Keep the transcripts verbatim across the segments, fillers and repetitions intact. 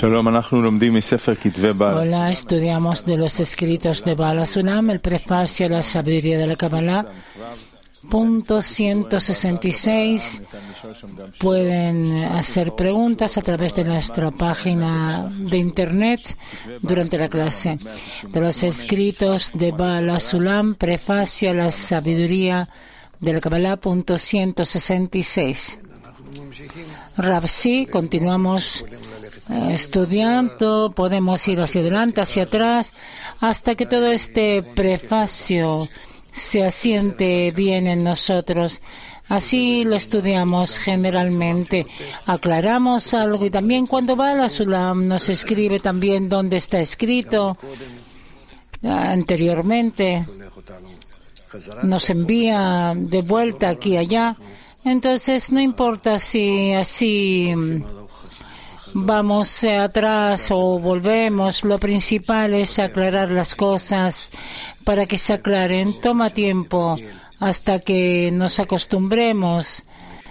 Hola, estudiamos de los escritos de Baal HaSulam, el prefacio a la sabiduría de la Kabbalah. Punto ciento sesenta y seis. Pueden hacer preguntas a través de nuestra página de internet durante la clase. De los escritos de Baal HaSulam, prefacio a la sabiduría de la Kabbalah. Punto ciento sesenta y seis. Rav, sí, continuamos eh, estudiando, podemos ir hacia adelante, hacia atrás, hasta que todo este prefacio se asiente bien en nosotros. Así lo estudiamos generalmente. Aclaramos algo y también cuando Baal HaSulam nos escribe también dónde está escrito anteriormente, nos envía de vuelta aquí y allá. Entonces, no importa si así vamos atrás o volvemos, lo principal es aclarar las cosas para que se aclaren. Toma tiempo hasta que nos acostumbremos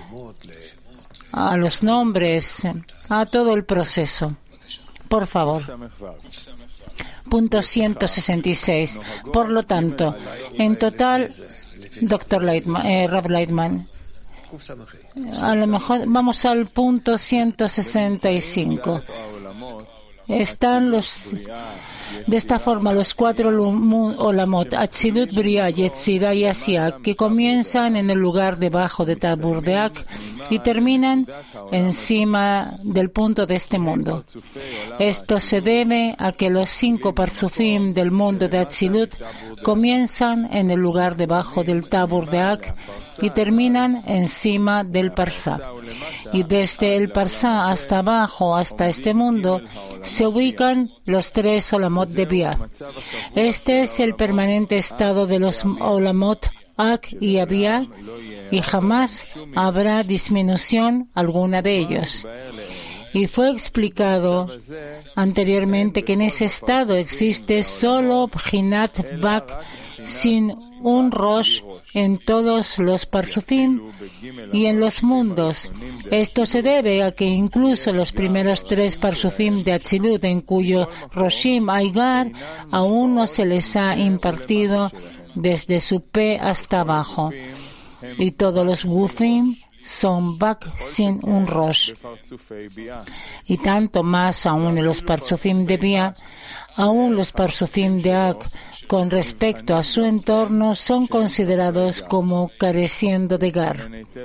a los nombres, a todo el proceso. Por favor. Punto ciento sesenta y seis. Por lo tanto, en total, doctor Leitman, eh, Rav Leitman, a lo mejor vamos al punto ciento sesenta y cinco. Están los de esta forma los cuatro olamot, Atzilut, Briah, Yetzirah y Asiya, que comienzan en el lugar debajo de Tabur de Ak y terminan encima del punto de este mundo. Esto se debe a que los cinco parsufim del mundo de Atzilut comienzan en el lugar debajo del Tabur de Ak y terminan encima del Parsá. Y desde el Parsá hasta abajo, hasta este mundo, se ubican los tres olamot de Bia. Este es el permanente estado de los olamot Ak y Abia, y jamás habrá disminución alguna de ellos. Y fue explicado anteriormente que en ese estado existe solo Bchinat Bak, sin un Rosh en todos los parsufim y en los mundos. Esto se debe a que incluso los primeros tres parsufim de Atzilut, en cuyo Roshim Aigar, aún no se les ha impartido desde su P hasta abajo. Y todos los Gufim son Bak sin un Rosh. Y tanto más aún en los parsufim de Bia, aún los parsufim de Ak, con respecto a su entorno, son considerados como careciendo de Gar.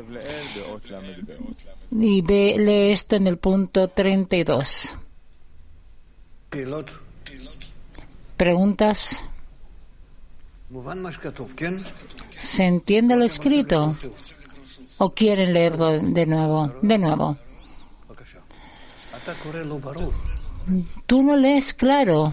Y ve, lee esto en el punto treinta y dos. ¿Preguntas? ¿Se entiende lo escrito? ¿O quieren leerlo de nuevo? De nuevo. Tú no lees claro.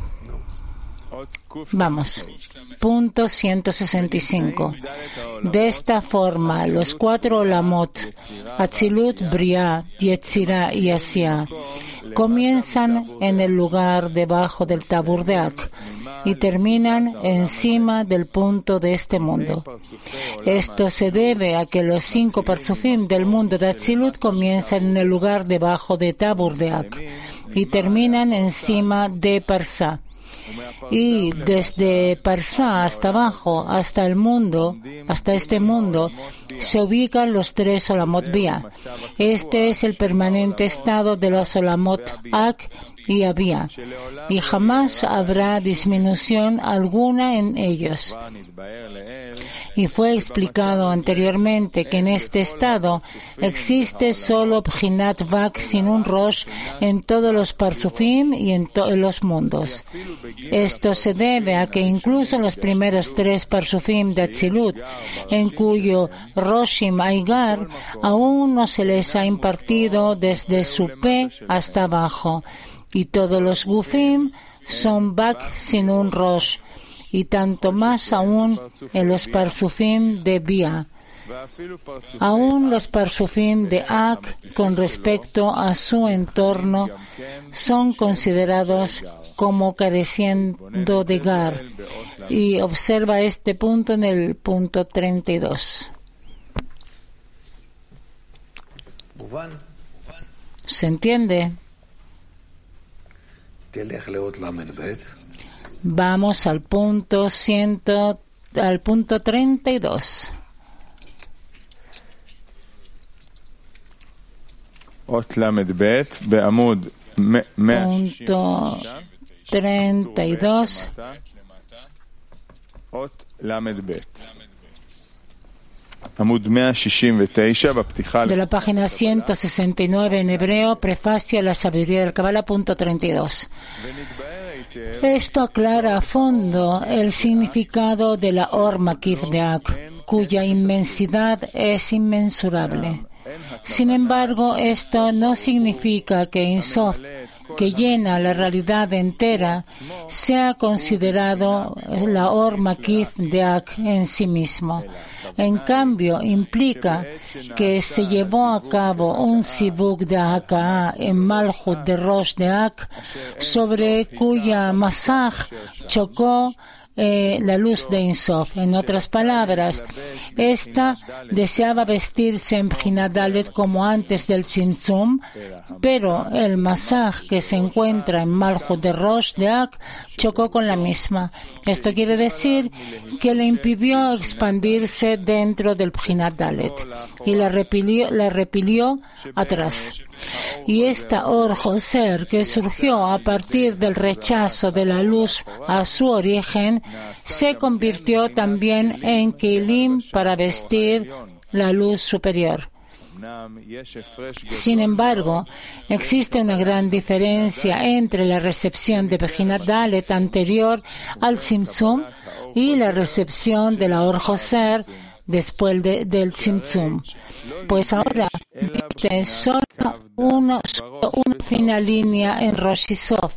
Vamos. Punto ciento sesenta y cinco. De esta forma, los cuatro olamot, Atzilut, Briah, Yetzirah y Asiya, comienzan en el lugar debajo del Tabur de Ak y terminan encima del punto de este mundo. Esto se debe a que los cinco parsufim del mundo de Atzilut comienzan en el lugar debajo de Tabur de Ak y terminan encima de Parsá. Y desde Parsá hasta abajo, hasta el mundo, hasta este mundo, se ubican los tres olamot Bia. Este es el permanente estado de los olamot Ak y Abia, y jamás habrá disminución alguna en ellos. Y fue explicado anteriormente que en este estado existe solo Bchinat Bak sin un Rosh en todos los parsufim y en todos los mundos. Esto se debe a que incluso los primeros tres parsufim de Atzilut, en cuyo Roshim Aigar, aún no se les ha impartido desde su P hasta abajo, y todos los Gufim son Bak sin un Rosh, y tanto más aún en los parsufim de Bia. Aún los parsufim de Ak, con respecto a su entorno, son considerados como careciendo de Gar. Y observa este punto en el punto treinta y dos. ¿Se entiende? Vamos al punto ciento, al punto treinta y dos. Punto treinta y dos. De la página ciento sesenta y nueve en hebreo, prefacio a la sabiduría del Kabbalah, punto treinta y dos. Esto aclara a fondo el significado de la Or Makif de Ak, cuya inmensidad es inmensurable. Sin embargo, esto no significa que Ein Sof, que llena la realidad entera, sea considerado la Or Makif de Ak en sí mismo. En cambio, implica que se llevó a cabo un sibuk de Haka'a en Malchut de Rosh de Ak, sobre cuya masaj chocó Eh, la luz de Ein Sof. En otras palabras, esta deseaba vestirse en Bchinat Dalet como antes del Tzimtzum, pero el masaj que se encuentra en Malchut de Rosh de Ak chocó con la misma. Esto quiere decir que le impidió expandirse dentro del Bchinat Dalet y la repelió, la repelió atrás. Y esta Or Joser, que surgió a partir del rechazo de la luz a su origen, se convirtió también en Kelim para vestir la luz superior. Sin embargo, existe una gran diferencia entre la recepción de Bchinat Dalet anterior al Tzimtzum y la recepción de la Or Joser después de, del Tzimtzum, pues ahora viste solo uno, solo una fina línea en Rosh y Sof.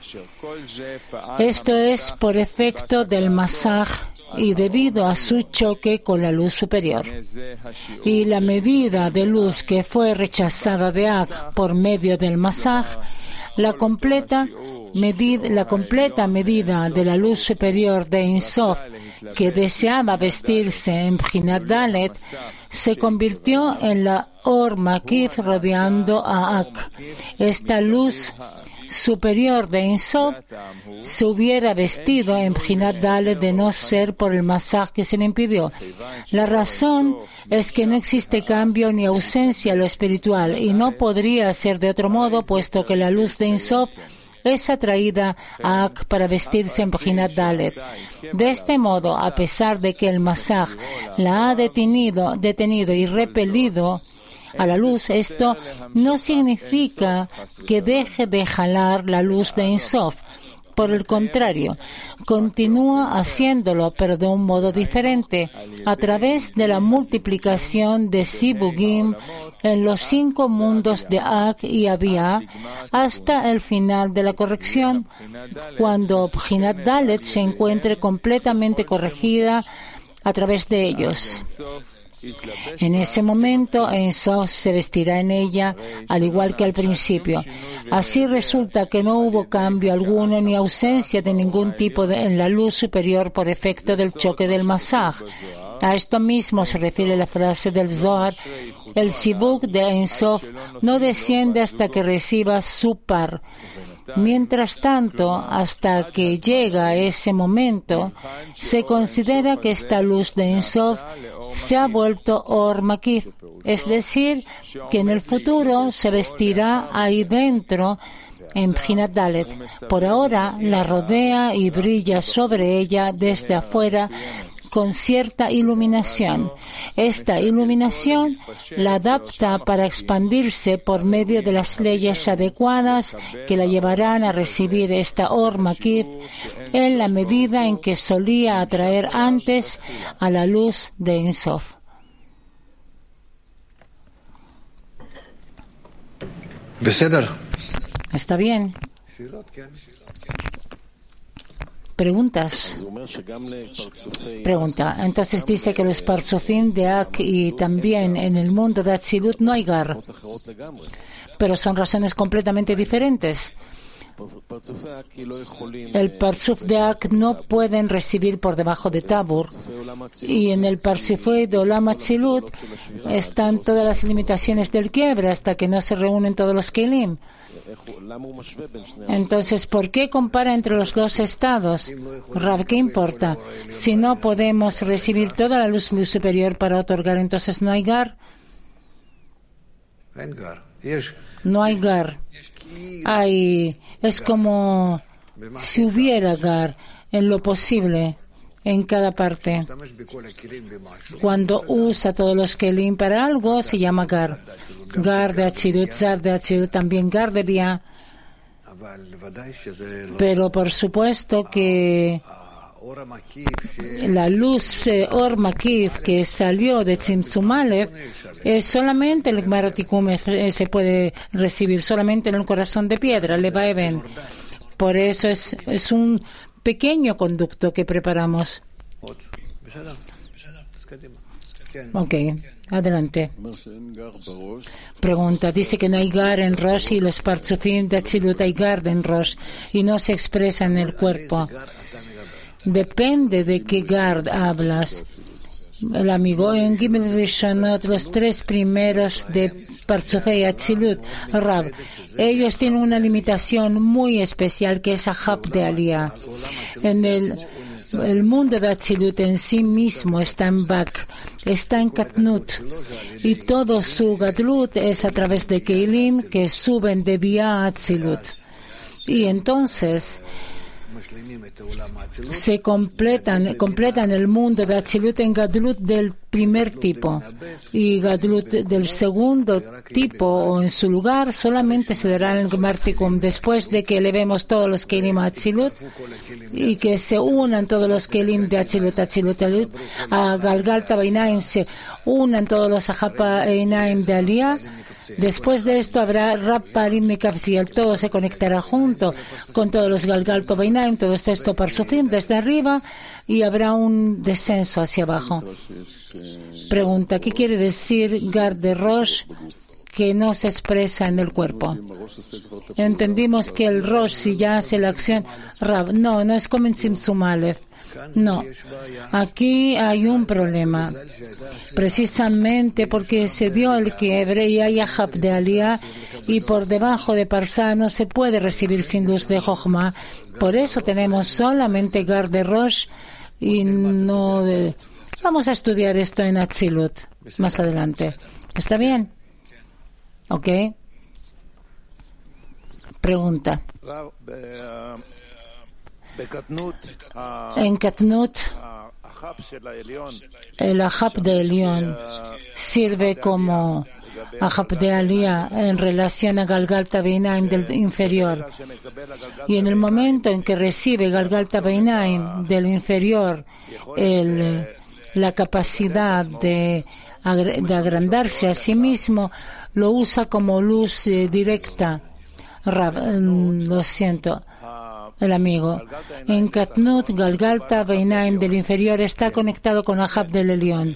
Esto es por efecto del masaj y debido a su choque con la luz superior. Y la medida de luz que fue rechazada de Ak por medio del masaj, la completa medida, la completa medida de la luz superior de Ein Sof, que deseaba vestirse en Bchinat Dalet, se convirtió en la Or Makif rodeando a Ak. Esta luz superior de Ein Sof se hubiera vestido en Bchinat Dalet de no ser por el masaj que se le impidió. La razón es que no existe cambio ni ausencia en lo espiritual y no podría ser de otro modo, puesto que la luz de Ein Sof es atraída a Ak para vestirse en Bchinat Dalet. De este modo, a pesar de que el masaj la ha detenido, detenido y repelido a la luz, esto no significa que deje de jalar la luz de Ein Sof. Por el contrario, continúa haciéndolo, pero de un modo diferente, a través de la multiplicación de Sibugim en los cinco mundos de Ak y Abia, hasta el final de la corrección, cuando Bchinat Dalet se encuentre completamente corregida a través de ellos. En ese momento, Ein Sof se vestirá en ella, al igual que al principio. Así resulta que no hubo cambio alguno ni ausencia de ningún tipo de, en la luz superior por efecto del choque del masaj. A esto mismo se refiere la frase del Zohar: el sibuk de Ein Sof no desciende hasta que reciba su par. Mientras tanto, hasta que llega ese momento, se considera que esta luz de Ein Sof se ha vuelto Or Makif, es decir, que en el futuro se vestirá ahí dentro en Bchinat Dalet. Por ahora la rodea y brilla sobre ella desde afuera con cierta iluminación. Esta iluminación la adapta para expandirse por medio de las leyes adecuadas que la llevarán a recibir esta Or Makif en la medida en que solía atraer antes a la luz de Ein Sof. ¿Está bien? ¿Preguntas? Pregunta. Entonces dice que los Parzufim de Ak y también en el mundo de Atzilut no hay gar, pero son razones completamente diferentes. El Parzuf de Ak no pueden recibir por debajo de Tabur, y en el Parzuf de Olam Atzilut están todas las limitaciones del quiebre hasta que no se reúnen todos los Kelim. Entonces, ¿por qué compara entre los dos estados? Rab, ¿qué importa? Si no podemos recibir toda la luz superior para otorgar, entonces no hay Gar. No hay Gar. Hay, es como si hubiera Gar en lo posible, en cada parte. Cuando usa todos los Kelim para algo, se llama Gar. Gar de Atzilut, Zar de Atzilut, también Gar de Bia. Pero por supuesto que la luz eh, Or Makif que salió de Tzimtzum Aleph es solamente el Gmar Tikum eh, se puede recibir solamente en el corazón de piedra, Leva Even. Por eso es, es un pequeño conducto que preparamos. Ok, adelante. Pregunta, dice que no hay Gar en Rosh y los Parzufim de Atzilut hay Gar en Rosh y no se expresa en el cuerpo. Depende de qué Gar hablas. El amigo en Gimel Rishonot, los tres primeros de Parzufei Atzilut, Rab, ellos tienen una limitación muy especial que es Ahab de Aliyah. En el El mundo de Atzilut en sí mismo está en Bak, está en Katnut, y todo su Gadlut es a través de Keilim que suben de Bia a Atzilut. Y entonces se completan, completan el mundo de Atzilut en Gadlut del primer tipo, y Gadlut del segundo tipo o en su lugar solamente se dará en el Gmar Tikum después de que elevemos todos los Kelim a Atzilut y que se unan todos los Kelim de Atzilut, Atzilut, Atzilut a Galgalta Beinaim, se unan todos los Ahapa Beinaim de Aliyah. Después de esto habrá Rab Parim Mikavziel, todo se conectará junto con todos los Galgalto Beinaim, todo esto Parzufim desde arriba, y habrá un descenso hacia abajo. Pregunta, ¿qué quiere decir Gar de Rosh que no se expresa en el cuerpo? Entendimos que el Rosh, si ya hace la acción, Rab, no, no es como en Tzimtzum Aleph. No, aquí hay un problema, precisamente porque se dio el quiebre y hay Ahab de Aliyah y por debajo de Parsá no se puede recibir sin luz de Jochma, por eso tenemos solamente Gar de Rosh y no de... Vamos a estudiar esto en Atzilut más adelante. ¿Está bien? ¿Ok? Pregunta. En Katnut, el Ahab de Elión sirve como Ahab de Aliyah en relación a Galgalta Beinaim del inferior. Y en el momento en que recibe Galgalta Beinaim del inferior el, la capacidad de, de agrandarse a sí mismo, lo usa como luz eh, directa. Rab, lo siento. El amigo. En Katnut, Galgalta Beinaim del inferior está conectado con Ahab del Elión.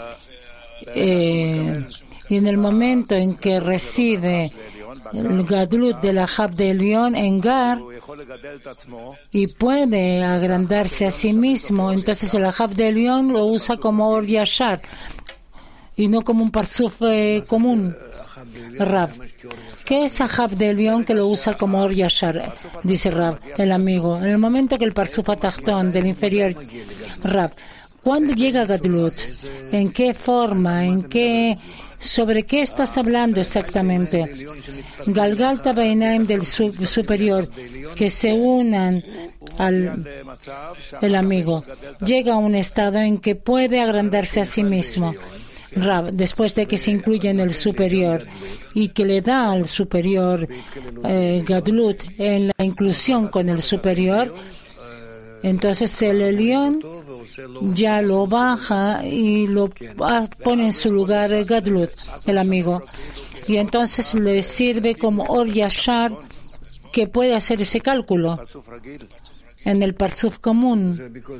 Eh, y en el momento en que recibe el Gadlut del Ahab del Elión en Gar y puede agrandarse a sí mismo, entonces el Ahab del Elión lo usa como Or Yashar y no como un Parzuf eh, común. Rab, ¿qué es Ahab de Elión que lo usa como Or Yashar? Dice Rab, el amigo. En el momento que el Parzuf Atachtón del inferior, Rab, ¿cuándo llega Gadlut? ¿En qué forma? ¿En qué? ¿Sobre qué estás hablando exactamente? Galgalta Beinaim del sub superior, que se unan al el amigo. Llega a un estado en que puede agrandarse a sí mismo. Rab, después de que se incluye en el superior y que le da al superior eh, Gadlut en la inclusión con el superior, entonces el Elión ya lo baja y lo pone en su lugar el Gadlut, el amigo, y entonces le sirve como Or Yashar que puede hacer ese cálculo. en el parzuf común.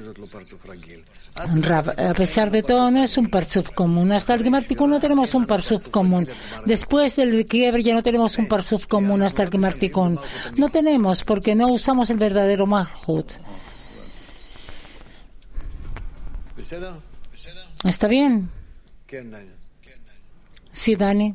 Rav, a pesar de todo, no es un parzuf común. Hasta el Gemartikun no tenemos un parzuf común. Después del quiebre ya no tenemos un parzuf común hasta el Gemartikun. No tenemos, porque no usamos el verdadero Malhut. ¿Está bien? Sí, Dani.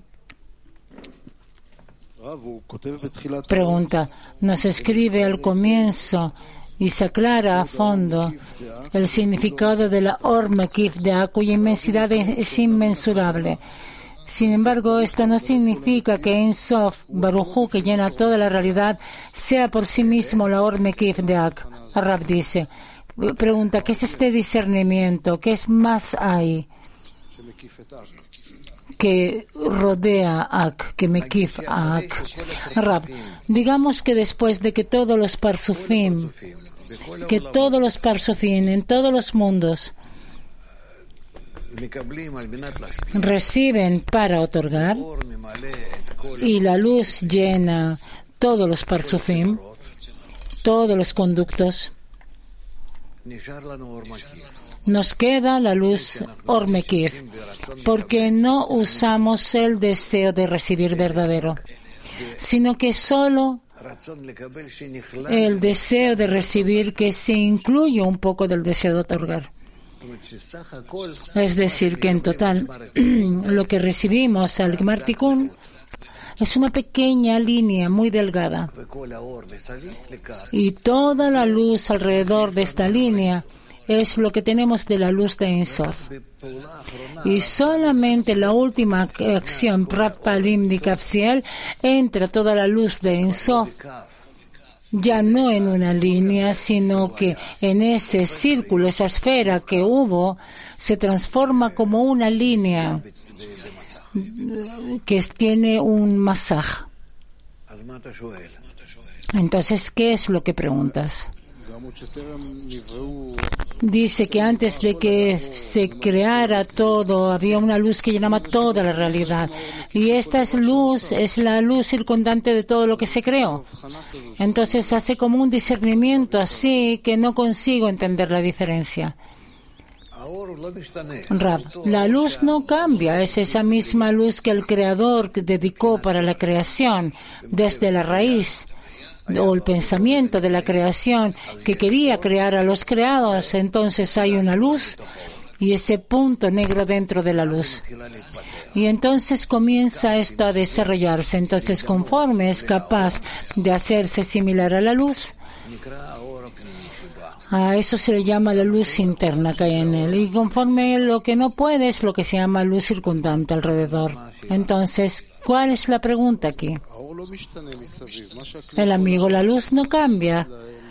Pregunta. Nos escribe al comienzo y se aclara a fondo el significado de la Or Mekif de Ak, cuya inmensidad es inmensurable. Sin embargo, esto no significa que Ein Sof, Baruj Hu, que llena toda la realidad, sea por sí mismo la Or Mekif de Ak. Rab dice. Pregunta, ¿qué es este discernimiento? ¿Qué es más hay que rodea Ak, que Mekif a Ak? Rab, digamos que después de que todos los parsufim, que todos los parsufim en todos los mundos reciben para otorgar y la luz llena todos los parsufim, todos los conductos, nos queda la luz Or Mekif, porque no usamos el deseo de recibir verdadero, sino que solo el deseo de recibir, que se incluye un poco del deseo de otorgar. Es decir, que en total lo que recibimos al Gemartikun es una pequeña línea muy delgada, y toda la luz alrededor de esta línea es lo que tenemos de la luz de Ein Sof. Y solamente la última acción, Prat Palim di Kapsiel, entra toda la luz de Ein Sof, ya no en una línea, sino que en ese círculo, esa esfera que hubo, se transforma como una línea que tiene un masaj. Entonces, ¿qué es lo que preguntas? Dice que antes de que se creara todo, había una luz que llenaba toda la realidad. Y esta es luz, es la luz circundante de todo lo que se creó. Entonces hace como un discernimiento así que no consigo entender la diferencia. Rab, la luz no cambia, es esa misma luz que el Creador dedicó para la creación desde la raíz, o el pensamiento de la creación que quería crear a los creados. Entonces hay una luz y ese punto negro dentro de la luz. Y entonces comienza esto a desarrollarse. Entonces, conforme es capaz de hacerse similar a la luz, a eso se le llama la luz interna que hay en él. Y conforme lo que no puede es lo que se llama luz circundante alrededor. Entonces, ¿cuál es la pregunta aquí? El amigo, la luz no cambia.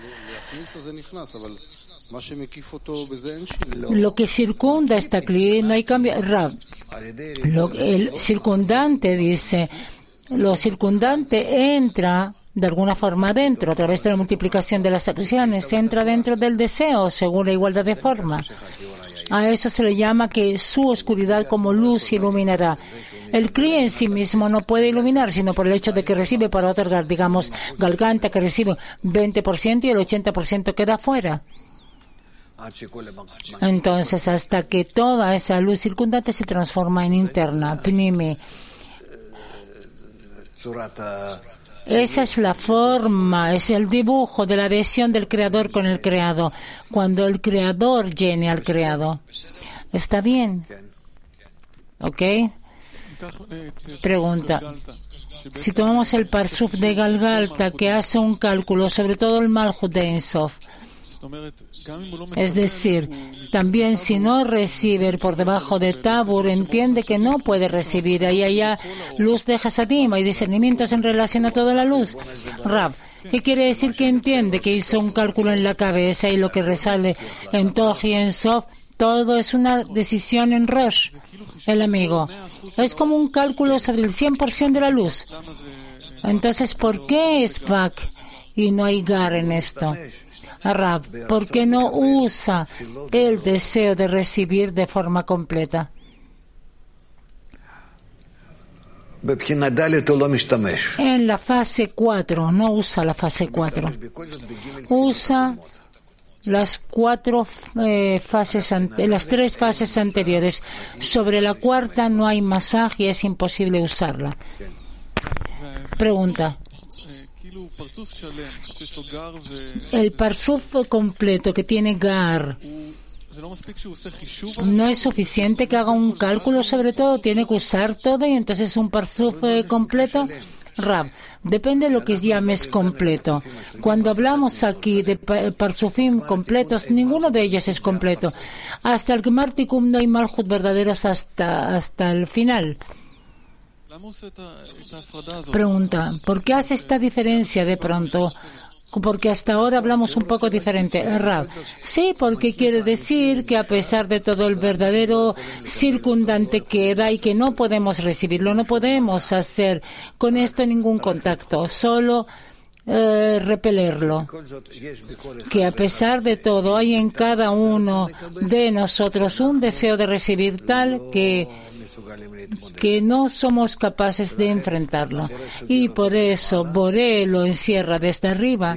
Lo que circunda esta cli, no hay cambio. Rab, lo, el circundante dice, lo circundante entra de alguna forma dentro, a través de la multiplicación de las acciones, entra dentro del deseo, según la igualdad de forma. A eso se le llama que su oscuridad como luz iluminará. El Kli en sí mismo no puede iluminar, sino por el hecho de que recibe para otorgar, digamos, Galganta que recibe veinte por ciento y el ochenta por ciento queda fuera. Entonces, hasta que toda esa luz circundante se transforma en interna, Pnimi. Esa es la forma, es el dibujo de la adhesión del Creador con el Creado, cuando el Creador llene al Creado. ¿Está bien? ¿Ok? Pregunta. Si tomamos el Parsuf de Galgalta, que hace un cálculo sobre todo el Malhut de Ein Sof, es decir, también si no recibe por debajo de Tabur, entiende que no puede recibir. Ahí hay luz de Hasadim, hay discernimientos en relación a toda la luz. Rab, ¿qué quiere decir que entiende? Que hizo un cálculo en la cabeza y lo que resale en Toj y en Sof, todo es una decisión en Rosh. El amigo, es como un cálculo sobre el cien por ciento de la luz. Entonces, ¿por qué es Vak y no hay Gar en esto? Rab, ¿por qué no usa el deseo de recibir de forma completa? En la fase cuatro, no usa la fase cuatro. Usa las cuatro eh, fases, ante, las tres fases anteriores. Sobre la cuarta no hay masaje y es imposible usarla. Pregunta. El parzuf completo que tiene gar, ¿no es suficiente que haga un cálculo sobre todo? ¿Tiene que usar todo y entonces un parzuf eh, completo? Rab, depende de lo que llames completo. Cuando hablamos aquí de parzufim completos, ninguno de ellos es completo. Hasta el Gemar Tikum no hay malhut verdaderos hasta, hasta el final. Pregunta, ¿por qué hace esta diferencia de pronto? Porque hasta ahora hablamos un poco diferente. Rab, sí, porque quiere decir que a pesar de todo el verdadero circundante queda y que no podemos recibirlo, no podemos hacer con esto ningún contacto, solo eh, repelerlo. Que a pesar de todo hay en cada uno de nosotros un deseo de recibir tal que que no somos capaces de enfrentarlo. Y por eso Boré lo encierra desde arriba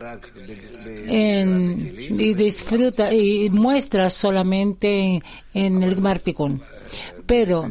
en, y disfruta y muestra solamente en el Gemar Tikun. Pero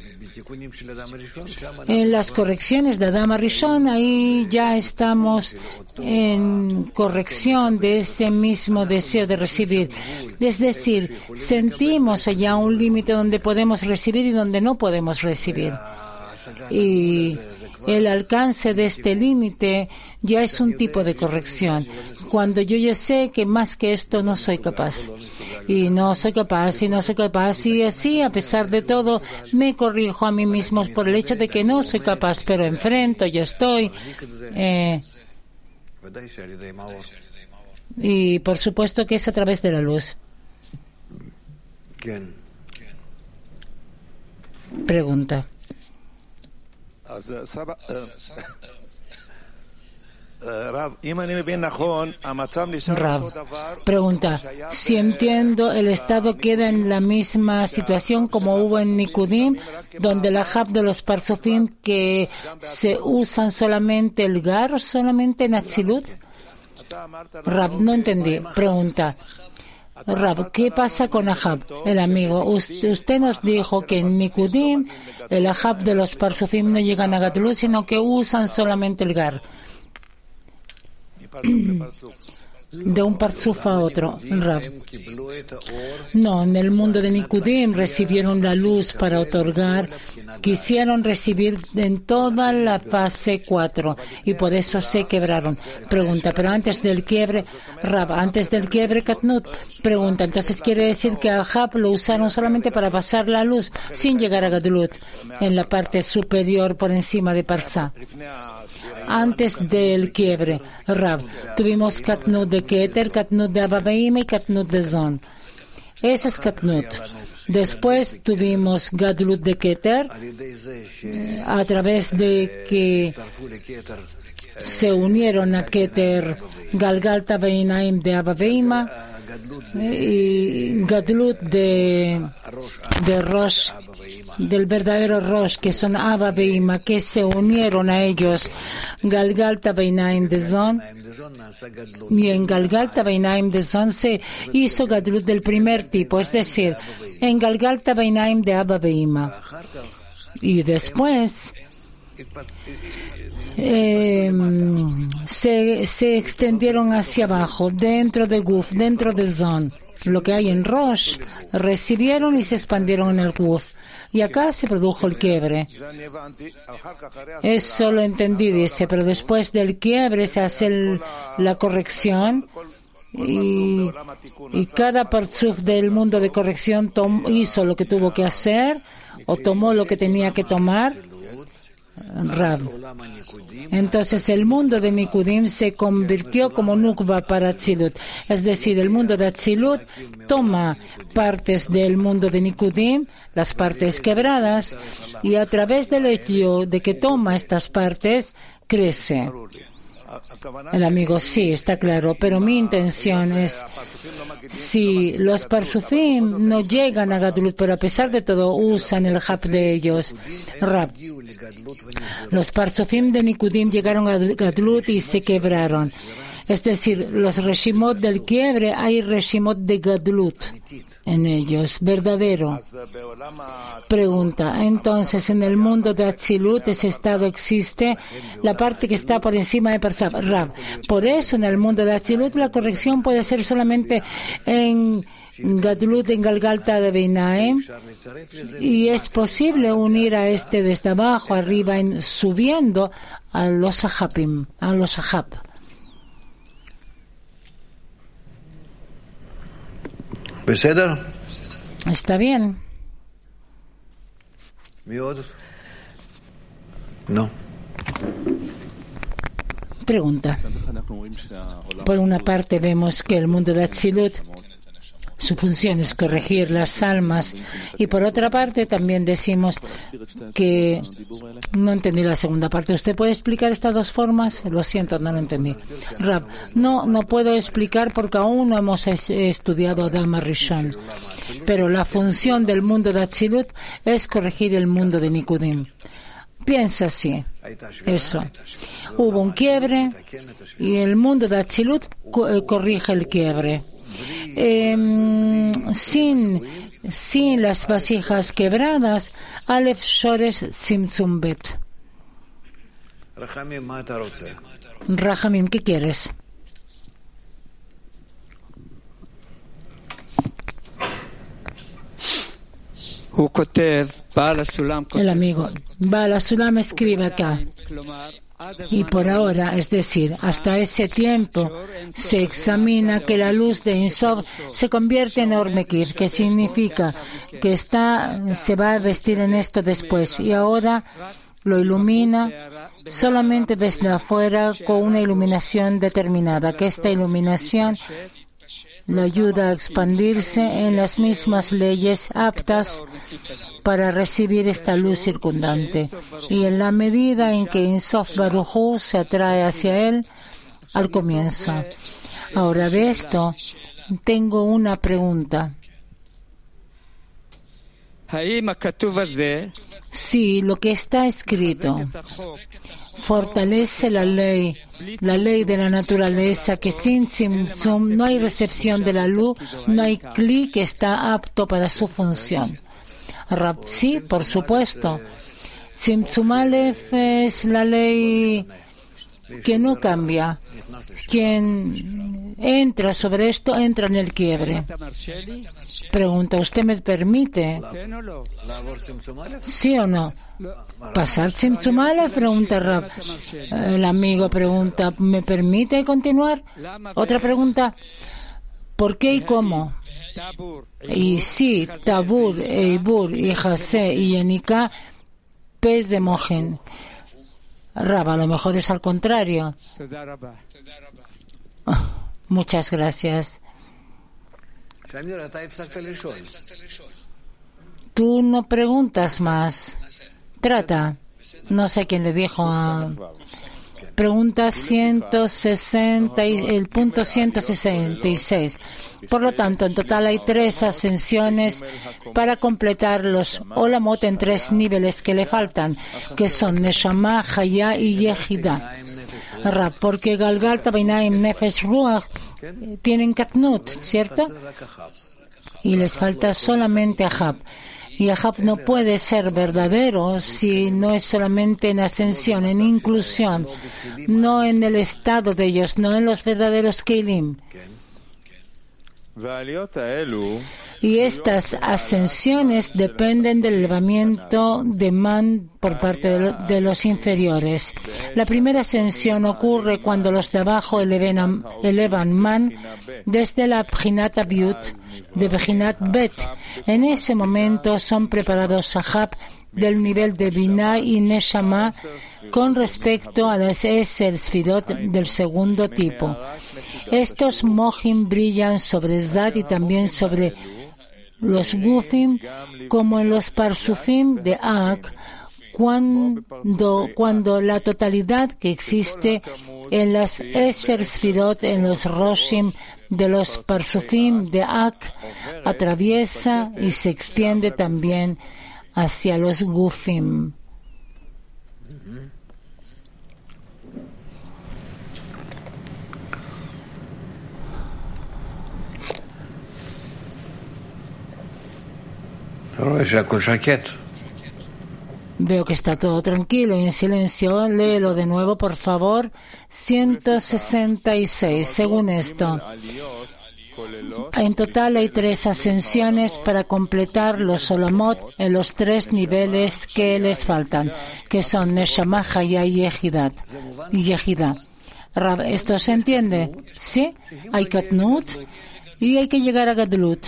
en las correcciones de Adam Rishon, ahí ya estamos en corrección de ese mismo deseo de recibir. Es decir, sentimos allá un límite donde podemos recibir y donde no podemos recibir. Y el alcance de este límite ya es un tipo de corrección. Cuando yo ya sé que más que esto no soy capaz. Y no soy capaz, y no soy capaz, y así, a pesar de todo, me corrijo a mí mismo por el hecho de que no soy capaz, pero enfrento, yo estoy. Eh, y por supuesto que es a través de la luz. Pregunta. Rav, pregunta, si entiendo, el Estado queda en la misma situación como hubo en Nikudim, donde la hab de los parzufim que se usan solamente el gar, solamente en Atzilut. Rav, no entendí. Pregunta. Rab, ¿qué pasa con Ahab, el amigo? Usted, usted nos dijo que en Nikudim el Ahab de los parzufim no llegan a Gadlut, sino que usan solamente el gar. De un parzuf a otro, Rab. No, en el mundo de Nikudim recibieron la luz para otorgar, quisieron recibir en toda la fase cuatro y por eso se quebraron. Pregunta, pero antes del quiebre, Rab, antes del quiebre Katnut. Pregunta, entonces quiere decir que a Ahab lo usaron solamente para pasar la luz sin llegar a Gadlut, en la parte superior por encima de Parsá. Antes del quiebre, Rab, tuvimos Katnut de Keter, Katnut de Abba Behima y Katnut de Zon. Eso es Katnut. Después tuvimos Gadlut de Keter, a través de que se unieron a Keter Galgalta Beinaim de Abba Behima y Gadlut de, de Rosh, del verdadero Rosh, que son Abba Behima, que se unieron a ellos Galgalta Beinaim de Zon, y en Galgalta Beinaim de Zon se hizo Gadlut del primer tipo, es decir, en Galgalta Beinaim de Abba Behima. Y después eh, se, se extendieron hacia abajo, dentro de Guf, dentro de Zon. Lo que hay en Rosh, recibieron y se expandieron en el Guf. Y acá se produjo el quiebre. Eso lo entendí, dice, pero después del quiebre se hace el, la corrección y, y cada parzuf del mundo de corrección tom, hizo lo que tuvo que hacer o tomó lo que tenía que tomar. Rab. Entonces el mundo de Nikudim se convirtió como Nukva para Atzilut. Es decir, el mundo de Atzilut toma partes del mundo de Nikudim, las partes quebradas, y a través del hecho de que toma estas partes, crece. El amigo, sí, está claro, pero mi intención es, si los parzufim no llegan a Gadlut, pero a pesar de todo usan el hab de ellos, Rab, los parzufim de Nikudim llegaron a Gadlut y se quebraron. Es decir, los reshimot del quiebre, hay reshimot de gadlut en ellos, verdadero. Pregunta, entonces en el mundo de Atzilut ese estado existe, la parte que está por encima de Persab, Rab. Por eso en el mundo de Atzilut la corrección puede ser solamente en Gadlut, en Galgalta de Beinaim, y es posible unir a este desde abajo arriba, en, subiendo a los Ahapim, a los Ahab. ¿Está bien? No. Pregunta. Por una parte vemos que el mundo de Atzilut, su función es corregir las almas, y por otra parte también decimos que no entendí la segunda parte. ¿Usted puede explicar estas dos formas? Lo siento, no lo entendí. Rab, no, no puedo explicar porque aún no hemos estudiado Dama Rishon, pero la función del mundo de Atzilut es corregir el mundo de Nikudim. Piensa así, eso. Hubo un quiebre y el mundo de Atzilut co- corrige el quiebre. Eh, sin, sin las vasijas quebradas, Aleph Shores Tzimtzum Bet. Rahamim, ¿qué quieres? El amigo Baal Sulam escribe acá, y por ahora, es decir, hasta ese tiempo, se examina que la luz de Insof se convierte en Ormekir, que significa que está, se va a vestir en esto después, y ahora lo ilumina solamente desde afuera con una iluminación determinada, que esta iluminación le ayuda a expandirse en las mismas leyes aptas para recibir esta luz circundante. Y en la medida en que Insof Baruj Hu se atrae hacia él al comienzo. Ahora de esto tengo una pregunta. Si lo que está escrito fortalece la ley, la ley de la naturaleza, que sin Tzimtzum no hay recepción de la luz, no hay Kli que está apto para su función. Rab, sí, por supuesto. Tzimtzum Aleph es la ley que no cambia. Quien entra sobre esto entra en el quiebre. Pregunta, ¿usted me permite? ¿Sí o no? ¿Pasar Tzimtzum Aleph? Pregunta Rab. El amigo pregunta, ¿me permite continuar? Otra pregunta, ¿por qué y cómo? Y sí, Tabur, Eibur, y Jasé y Yenika, pez de Mojen. Rab, a lo mejor es al contrario. Oh, muchas gracias. Tú no preguntas más. Trata. No sé quién le dijo a... Pregunta ciento sesenta, y el punto ciento sesenta y seis. Por lo tanto, en total hay tres ascensiones para completar los Olamot en tres niveles que le faltan, que son Neshama, Hayá y Yehida. Porque Galgalta, Beinaim, Nefesh, Ruach tienen Katnut, ¿cierto? Y les falta solamente Ahab. Y Ahab no puede ser verdadero si no es solamente en ascensión, en inclusión, no en el estado de ellos, no en los verdaderos Keilim. Y estas ascensiones dependen del elevamiento de Man por parte de, lo, de los inferiores. La primera ascensión ocurre cuando los de abajo elevan, elevan Man desde la Bchinat Abiut de Bchinat Bet. En ese momento son preparados Ahab del nivel de Binah y Neshama con respecto a las Eser Sfirot del segundo tipo. Estos Mohim brillan sobre Zat y también sobre los Gufim, como en los Parsufim de Ak, cuando, cuando la totalidad que existe en las Eser Sfirot, en los Roshim de los Parsufim de Ak, atraviesa y se extiende también hacia los Gufim. Veo que está todo tranquilo y en silencio. Léelo de nuevo, por favor. ciento sesenta y seis. Según esto, en total hay tres ascensiones para completar los Olamot en los tres niveles que les faltan, que son Neshama, Hayah y Yehidah. Rab, ¿esto se entiende? Sí, hay Katnut y hay que llegar a Gadlut.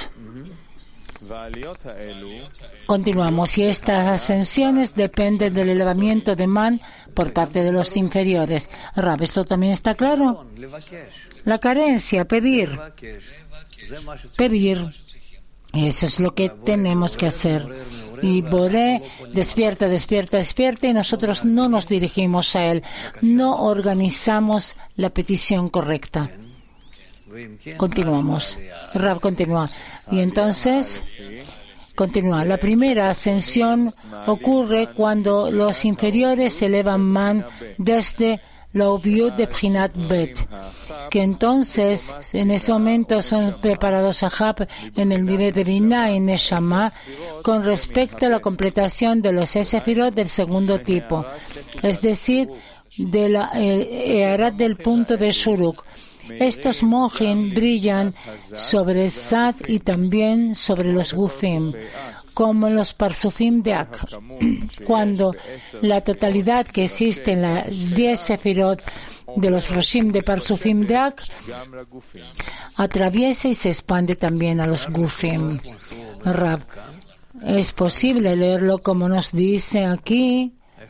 Continuamos. Y estas ascensiones dependen del elevamiento de Man por parte de los inferiores. Rab, ¿esto también está claro? La carencia, pedir. Pedir. Eso es lo que tenemos que hacer. Y Boré despierta, despierta, despierta y nosotros no nos dirigimos a él. No organizamos la petición correcta. Continuamos. Rab continúa. Y entonces, continúa. La primera ascensión ocurre cuando los inferiores elevan Man desde la obviud de Pchinat Bet, que entonces en ese momento son preparados a Hab en el nivel de Binah y Neshama con respecto a la completación de los Sefirot del segundo tipo, es decir, de la Earat del punto de Shuruk. Estos Mojin brillan sobre el Sad y también sobre los Gufim, como los Parsufim de Ak. Cuando la totalidad que existe en las diez Sefirot de los Roshim de Parsufim de Ak atraviesa y se expande también a los Gufim. Rab, es posible leerlo como nos dice aquí.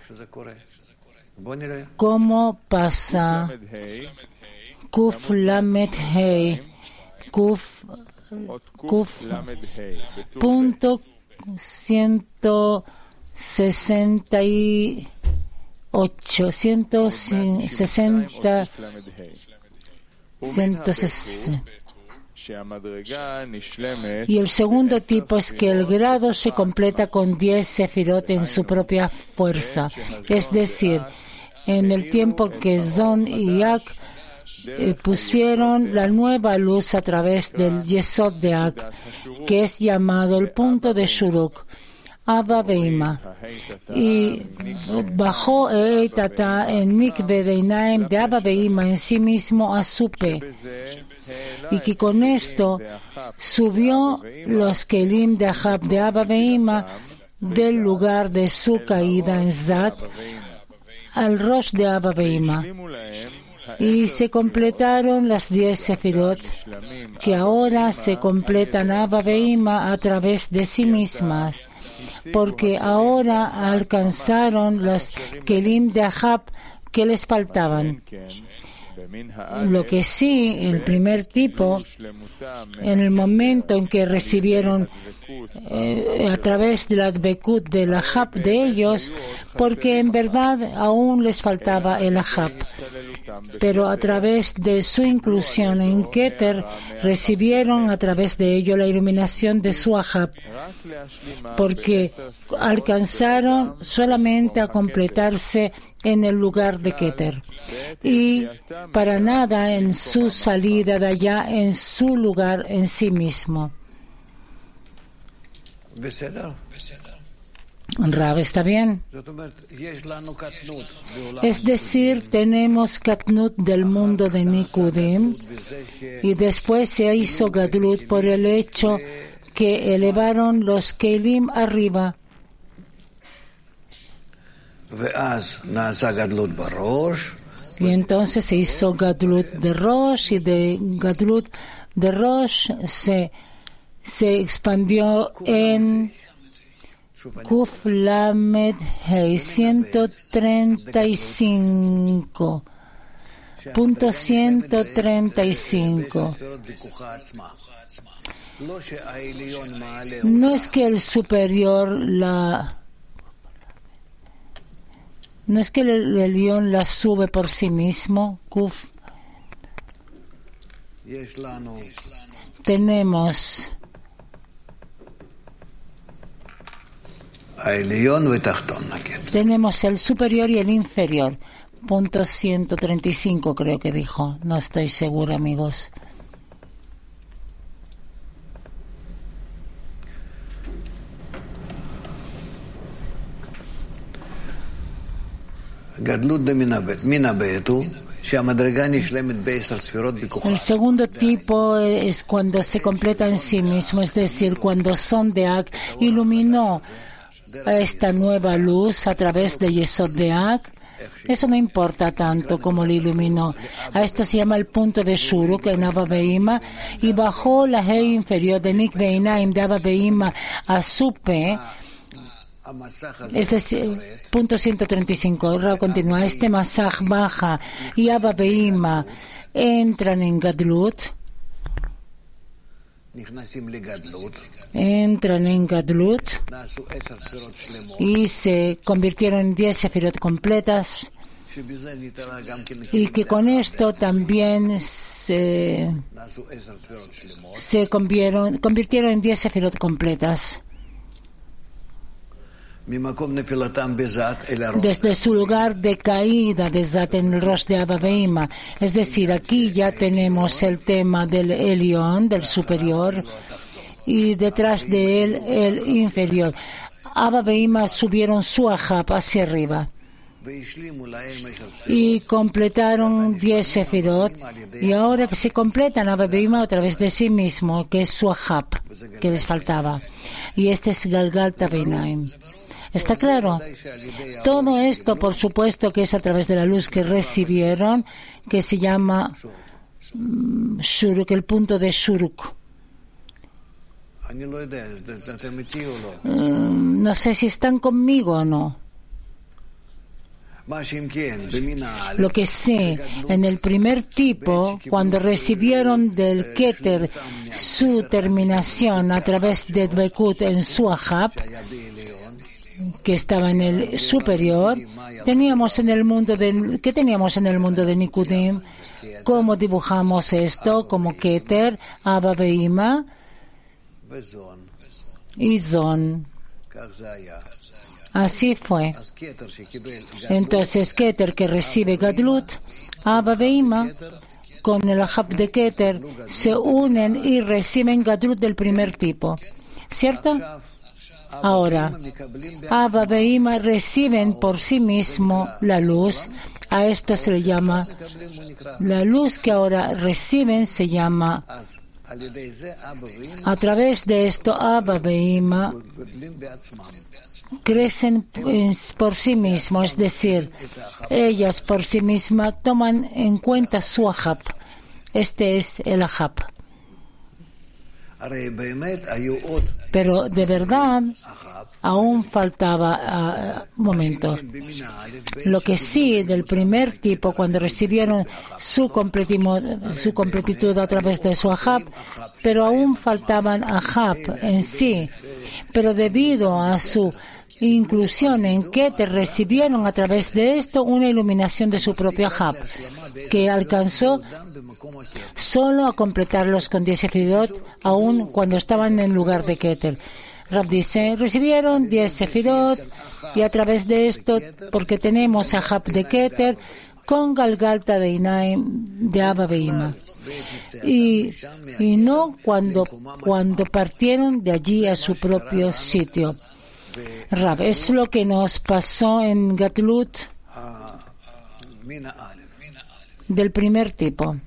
¿Cómo pasa? Kuf Lamed Hei, Kuf, Kuf, punto ciento sesenta y ocho, ciento sesenta, ciento sesenta. Y el segundo tipo es que el grado se completa con diez sefirot en su propia fuerza, es decir, en el tiempo que Zon y Ak Eh, pusieron la nueva luz a través del Yesod de Ak, que es llamado el punto de Shuruk, Abba Beima, y bajó Eitata en Mikve de Inaim de Abba Beima en sí mismo a Supe, y que con esto subió los Kelim de Ahab de Abba Beima del lugar de su caída en Zat al Rosh de Abba Beima. Y se completaron las diez sefirot, que ahora se completan Abba Beima a través de sí mismas, porque ahora alcanzaron los Kelim de Ahab que les faltaban. Lo que sí, el primer tipo, en el momento en que recibieron eh, a través de la Dbekut del Ahab de ellos, porque en verdad aún les faltaba el Ahab, pero a través de su inclusión en Keter recibieron a través de ello la iluminación de su Ahab, porque alcanzaron solamente a completarse en el lugar de Keter y para nada en su salida de allá, en su lugar en sí mismo. Rab, ¿está bien? Es decir, tenemos Katnut del mundo de Nikudim y después se hizo Gadlut por el hecho que elevaron los Kelim arriba. Y entonces se hizo Gadlut de Rosh y de Gadlut de Rosh se, se expandió en Kuf Lamed Hei ciento treinta y cinco. Punto ciento treinta y cinco. No es que el superior la no es que el, el león la sube por sí mismo. Kuf. Tenemos Tenemos el superior y el inferior. Punto ciento treinta y cinco creo que dijo. No estoy seguro, amigos. El segundo tipo es cuando se completa en sí mismo, es decir, cuando Son de Ak iluminó esta nueva luz a través de Yesod de Ak. Eso no importa tanto como lo iluminó. A esto se llama el punto de Shuruk en Abba Behima, y bajó la Hei inferior de Nik Beinaim de Abba Behima a su P. Es decir, punto ciento treinta y cinco. Ahora continúa. Este masaj baja y Abba Behima entran en Gadlut. Entran en Gadlut y se convirtieron en diez sefirot completas, y que con esto también se, se convirtieron, convirtieron en diez sefirot completas. Desde su lugar de caída de Zat en el Rosh de Abba Behima, es decir, aquí ya tenemos el tema del Elión, del superior, y detrás de él el inferior. Abba Behima subieron su Ahab hacia arriba y completaron diez sefirot, y ahora que se completan Abba Behima a través de sí mismo, que es su Ahab, que les faltaba, y este es Galgalta Beinaim. ¿Está claro? Todo esto, por supuesto, que es a través de la luz que recibieron, que se llama um, Shuruk, el punto de Shuruk. Um, no sé si están conmigo o no. Lo que sé, en el primer tipo, cuando recibieron del Keter su terminación a través de Dvekut en su Ahab, que estaba en el superior, teníamos en el mundo de, ¿qué teníamos en el mundo de Nikudim? ¿Cómo dibujamos esto? Como Keter, Abba Behima y Zon. Así fue. Entonces, Keter, que recibe Gadlut, Abba Behima, con el Ahab de Keter, se unen y reciben Gadlut del primer tipo. ¿Cierto? Ahora, Abba Behima reciben por sí mismo la luz. A esto se le llama, la luz que ahora reciben se llama, a través de esto Abba Behima crecen por sí mismos, es decir, ellas por sí mismas toman en cuenta su Ahab. Este es el Ahab. Pero de verdad aún faltaba un uh, momento. Lo que sí, del primer tipo, cuando recibieron su, su completitud a través de su Ahab, pero aún faltaban Ahab en sí. Pero debido a su inclusión en Keter, recibieron a través de esto una iluminación de su propio Ahab, que alcanzó solo a completarlos con diez sefirot, aún cuando estaban en lugar de Keter. Rab dice, recibieron diez sefirot, y a través de esto, porque tenemos Ahab de Keter, con Galgalta Beinaim de Abba Behima. Y, y no cuando, cuando partieron de allí a su propio sitio. Rab, es lo que nos pasó en Gadlut del primer tipo.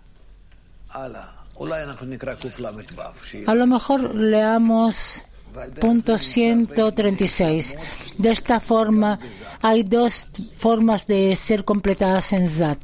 A lo mejor leamos punto ciento treinta y seis. De esta forma, hay dos formas de ser completadas en Zat.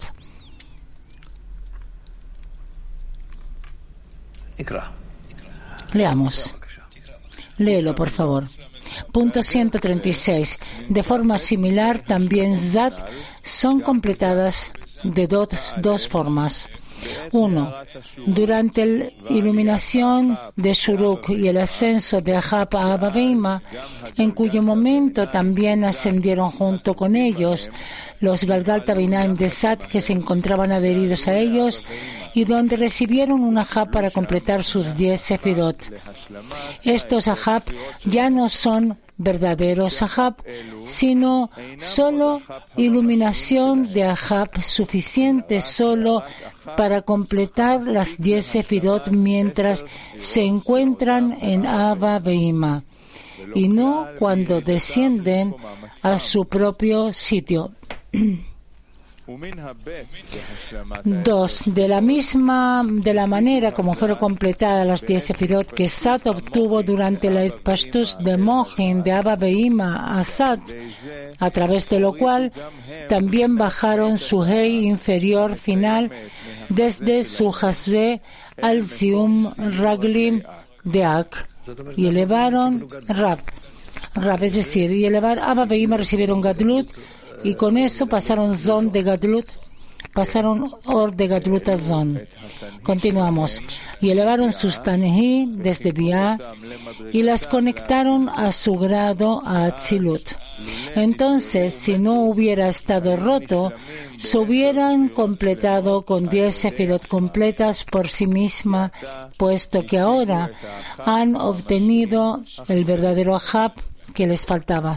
Leamos. Léelo, por favor. Punto ciento treinta y seis. De forma similar, también Zat son completadas de dos, dos formas. Uno, durante la iluminación de Shuruk y el ascenso de Ahab a Abba Behima, en cuyo momento también ascendieron junto con ellos los Galgalta Beinaim de Zat que se encontraban adheridos a ellos, y donde recibieron un Ahab para completar sus diez sefirot. Estos Ahab ya no son verdaderos Ahab, sino solo iluminación de Ahab suficiente solo para completar las diez sefirot mientras se encuentran en Abba Behima, y no cuando descienden a su propio sitio. Dos, de la misma, de la manera como fueron completadas las diez sefirot que Sat obtuvo durante la Pashtus de Mohin de Abba Beima a Sat, a través de lo cual también bajaron su Hei inferior final desde su Hazé al Zium Raglim de Ak y elevaron Rab, Rab, es decir, y elevar Abba Beima recibieron Gadlut y con eso pasaron Zon de Gadlut, pasaron Or de Gadlut a Zon. Continuamos. Y elevaron sus Tanehi desde Biá y las conectaron a su grado a Atzilut. Entonces, si no hubiera estado roto, se hubieran completado con diez sefirot completas por sí misma, puesto que ahora han obtenido el verdadero Ahab que les faltaba.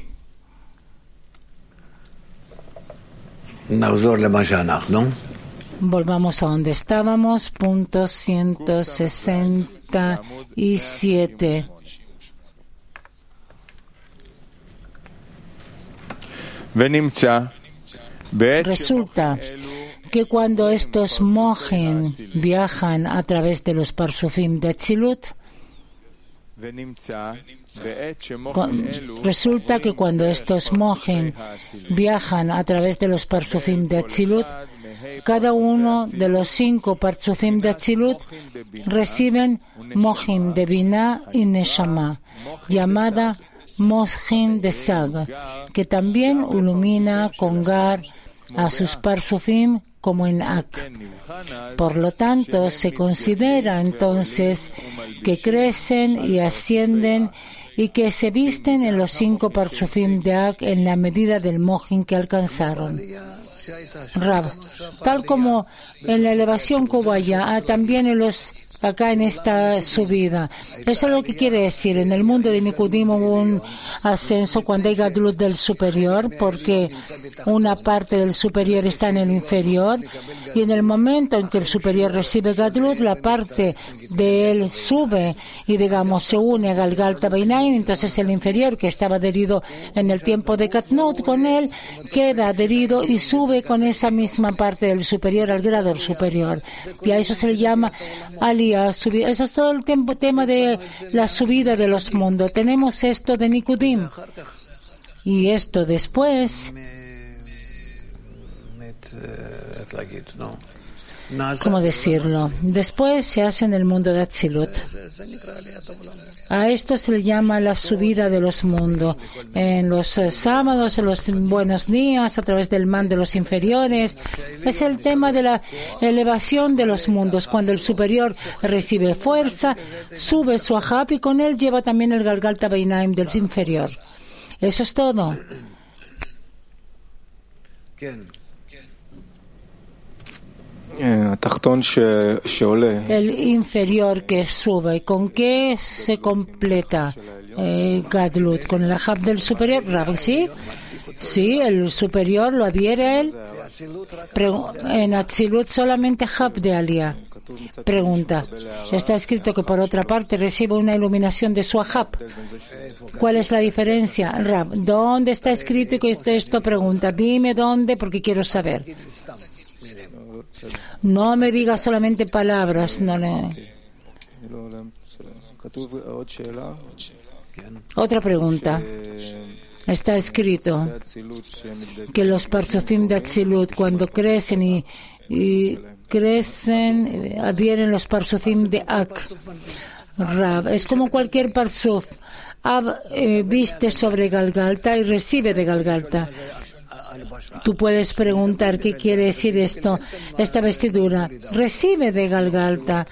Volvamos a donde estábamos, punto ciento sesenta y siete. Resulta que cuando estos mojen viajan a través de los parsufim de Atzilut, resulta que cuando estos mojen viajan a través de los parsufim de Atzilut, cada uno de los cinco parsufim de Atzilut reciben mohin de Binah y Neshama, llamada mohin de Sag, que también ilumina con Gar a sus parsufim como en Ak. Por lo tanto, se considera entonces que crecen y ascienden y que se visten en los cinco parsufim de Ak en la medida del mohin que alcanzaron. Rab, tal como en la elevación que hubo allá, también en los acá en esta subida. Eso es lo que quiere decir. En el mundo de Nikudim hubo un ascenso cuando hay Gadlut del superior, porque una parte del superior está en el inferior, y en el momento en que el superior recibe Gadlut, la parte de él sube y, digamos, se une a Galgalta Beinaim. Entonces el inferior, que estaba adherido en el tiempo de Katnut con él, queda adherido y sube con esa misma parte del superior al grado superior. Y a eso se le llama Ali. Subir. Eso es todo el tiempo, tema de la subida de los mundos. Tenemos esto de Nikudim. Y esto después, ¿cómo decirlo? Después se hace en el mundo de Atzilut. A esto se le llama la subida de los mundos. En los eh, sábados, en los buenos días, a través del man de los inferiores. Es el tema de la elevación de los mundos. Cuando el superior recibe fuerza, sube su Ahab y con él lleva también el Galgalta Beinaim del inferior. Eso es todo. El inferior que sube, ¿con qué se completa eh, Gadlut? ¿Con el Ahab del superior? ¿Sí? Sí, el superior lo adhiere a él. Pregu- en Atzilut solamente Ahab de Aliyah. Pregunta. Está escrito que por otra parte recibe una iluminación de su Ahab. ¿Cuál es la diferencia? Rab, ¿dónde está escrito que esto pregunta? Dime dónde porque quiero saber. No me digas solamente palabras. No, no. Otra pregunta. Está escrito que los parsufim de Atzilut, cuando crecen y, y crecen, adhieren los parsufim de Ak. Rab, es como cualquier parsuf. Ab eh, viste sobre Galgalta y recibe de Galgalta. Tú puedes preguntar qué quiere decir esto, esta vestidura. Recibe de Galgalta.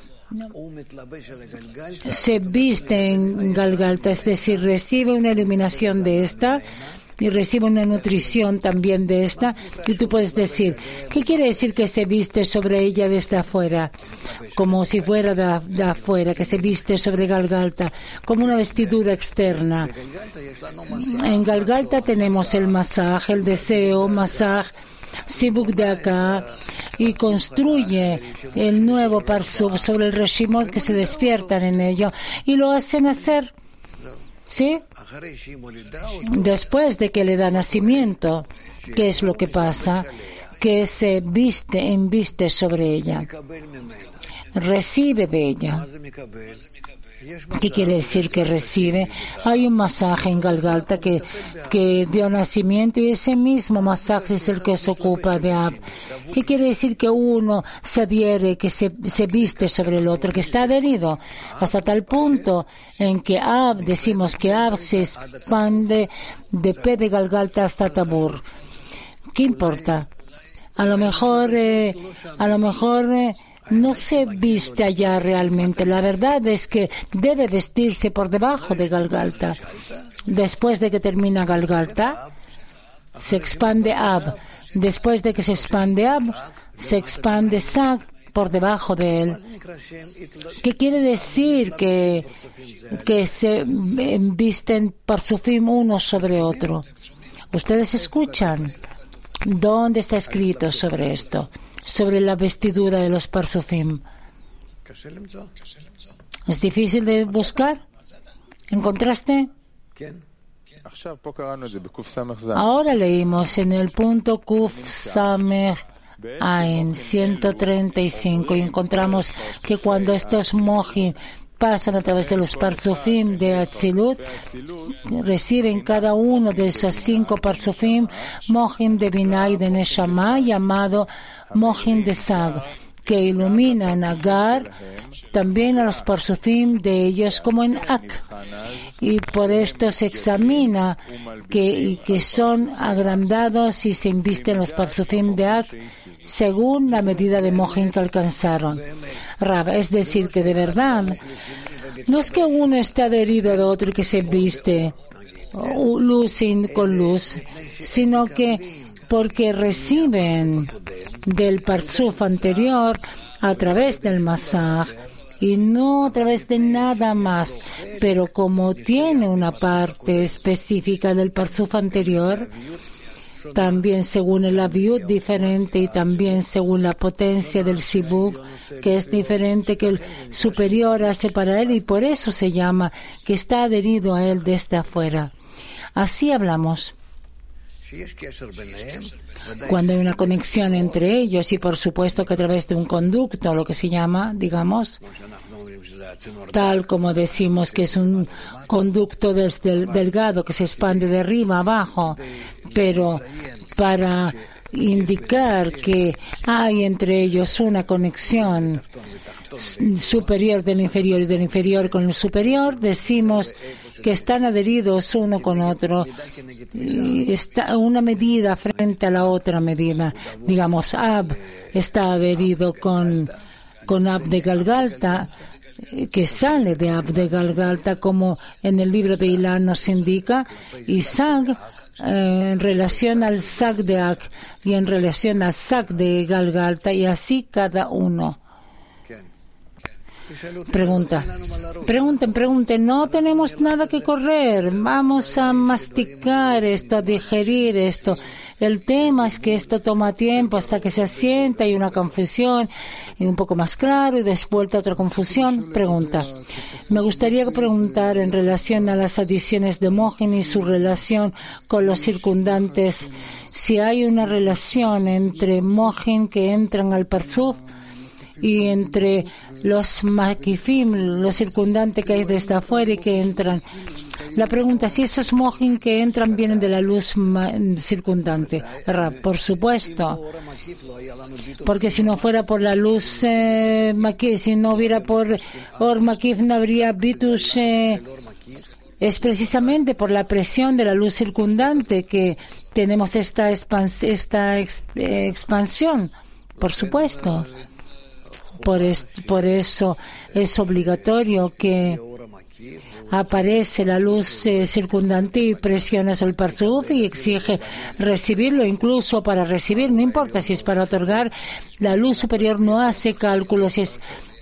Se viste en Galgalta, es decir, recibe una iluminación de esta y recibe una nutrición también de esta. Y tú puedes decir, ¿qué quiere decir que se viste sobre ella desde afuera? Como si fuera de, de afuera, que se viste sobre Galgalta, como una vestidura externa. En Galgalta tenemos el masaj, el deseo, masaj, Sibuk de acá, y construye el nuevo parsuf sobre el Reshimot que se despiertan en ello y lo hacen hacer. ¿Sí? Después de que le da nacimiento, ¿qué es lo que pasa? Que se viste, embiste sobre ella, recibe de ella. ¿Qué quiere decir que recibe? Hay un masaje en Galgalta que, que dio nacimiento y ese mismo masaje es el que se ocupa de Ab. ¿Qué quiere decir que uno se adhiere, que se, se viste sobre el otro, que está adherido? Hasta tal punto en que Ab, decimos que Ab se expande de P de Galgalta hasta Tabur. ¿Qué importa? A lo mejor, eh, a lo mejor, eh, no se viste allá realmente. La verdad es que debe vestirse por debajo de Galgalta. Después de que termina Galgalta, se expande Ab. Después de que se expande Ab, se expande Sag por debajo de él. ¿Qué quiere decir? Que, que se visten parzufim uno sobre otro. ¿Ustedes escuchan? ¿Dónde está escrito sobre esto? Sobre la vestidura de los parzufim. ¿Es difícil de buscar? ¿Encontraste? Ahora leímos en el punto Kuf Samech Ain ciento treinta y cinco y encontramos que cuando estos mojim pasan a través de los parzufim de Atzilut, reciben cada uno de esos cinco parzufim mojim de Binah y de Neshama, llamado mojim de Sag, que ilumina en Agar también a los parzufim de ellos como en Ak. Y por esto se examina que, que son agrandados y se invisten los parzufim de Ak según la medida de mojim que alcanzaron. Rab, es decir, que de verdad no es que uno esté adherido al otro y que se viste luz con luz, sino que porque reciben del parzuf anterior a través del masaj y no a través de nada más, pero como tiene una parte específica del parzuf anterior, también según el aviud diferente y también según la potencia del sibuk, que es diferente que el superior hace para él, y por eso se llama que está adherido a él desde afuera. Así hablamos. Cuando hay una conexión entre ellos y por supuesto que a través de un conducto, lo que se llama, digamos, tal como decimos que es un conducto desde el delgado que se expande de arriba a abajo, pero para indicar que hay entre ellos una conexión superior del inferior y del inferior con el superior, decimos que están adheridos uno con otro, y está una medida frente a la otra medida. Digamos, Ab está adherido con, con Ab de Galgalta, que sale de Ab de Galgalta, como en el libro de Ilan nos indica, y Sag eh, en relación al Sag de Ak y en relación al Sag de Galgalta, y así cada uno. Pregunta. Pregunten, pregunten. No tenemos nada que correr. Vamos a masticar esto, a digerir esto. El tema es que esto toma tiempo hasta que se asienta y una confusión y un poco más claro y después otra confusión. Pregunta. Me gustaría preguntar en relación a las adiciones de mojim y su relación con los circundantes, si hay una relación entre mojim que entran al parzuf y entre los makifim, los circundantes que hay desde afuera y que entran. La pregunta, si esos mojim que entran vienen de la luz circundante. Por supuesto, porque si no fuera por la luz eh, makif, si no hubiera por or makif, no habría bitus. Eh, es precisamente por la presión de la luz circundante que tenemos esta, expans esta ex eh, expansión. Por supuesto. Por, es, por eso es obligatorio que aparece la luz eh, circundante y presionas el parzuf y exige recibirlo, incluso para recibir, no importa si es para otorgar, la luz superior no hace cálculos, si es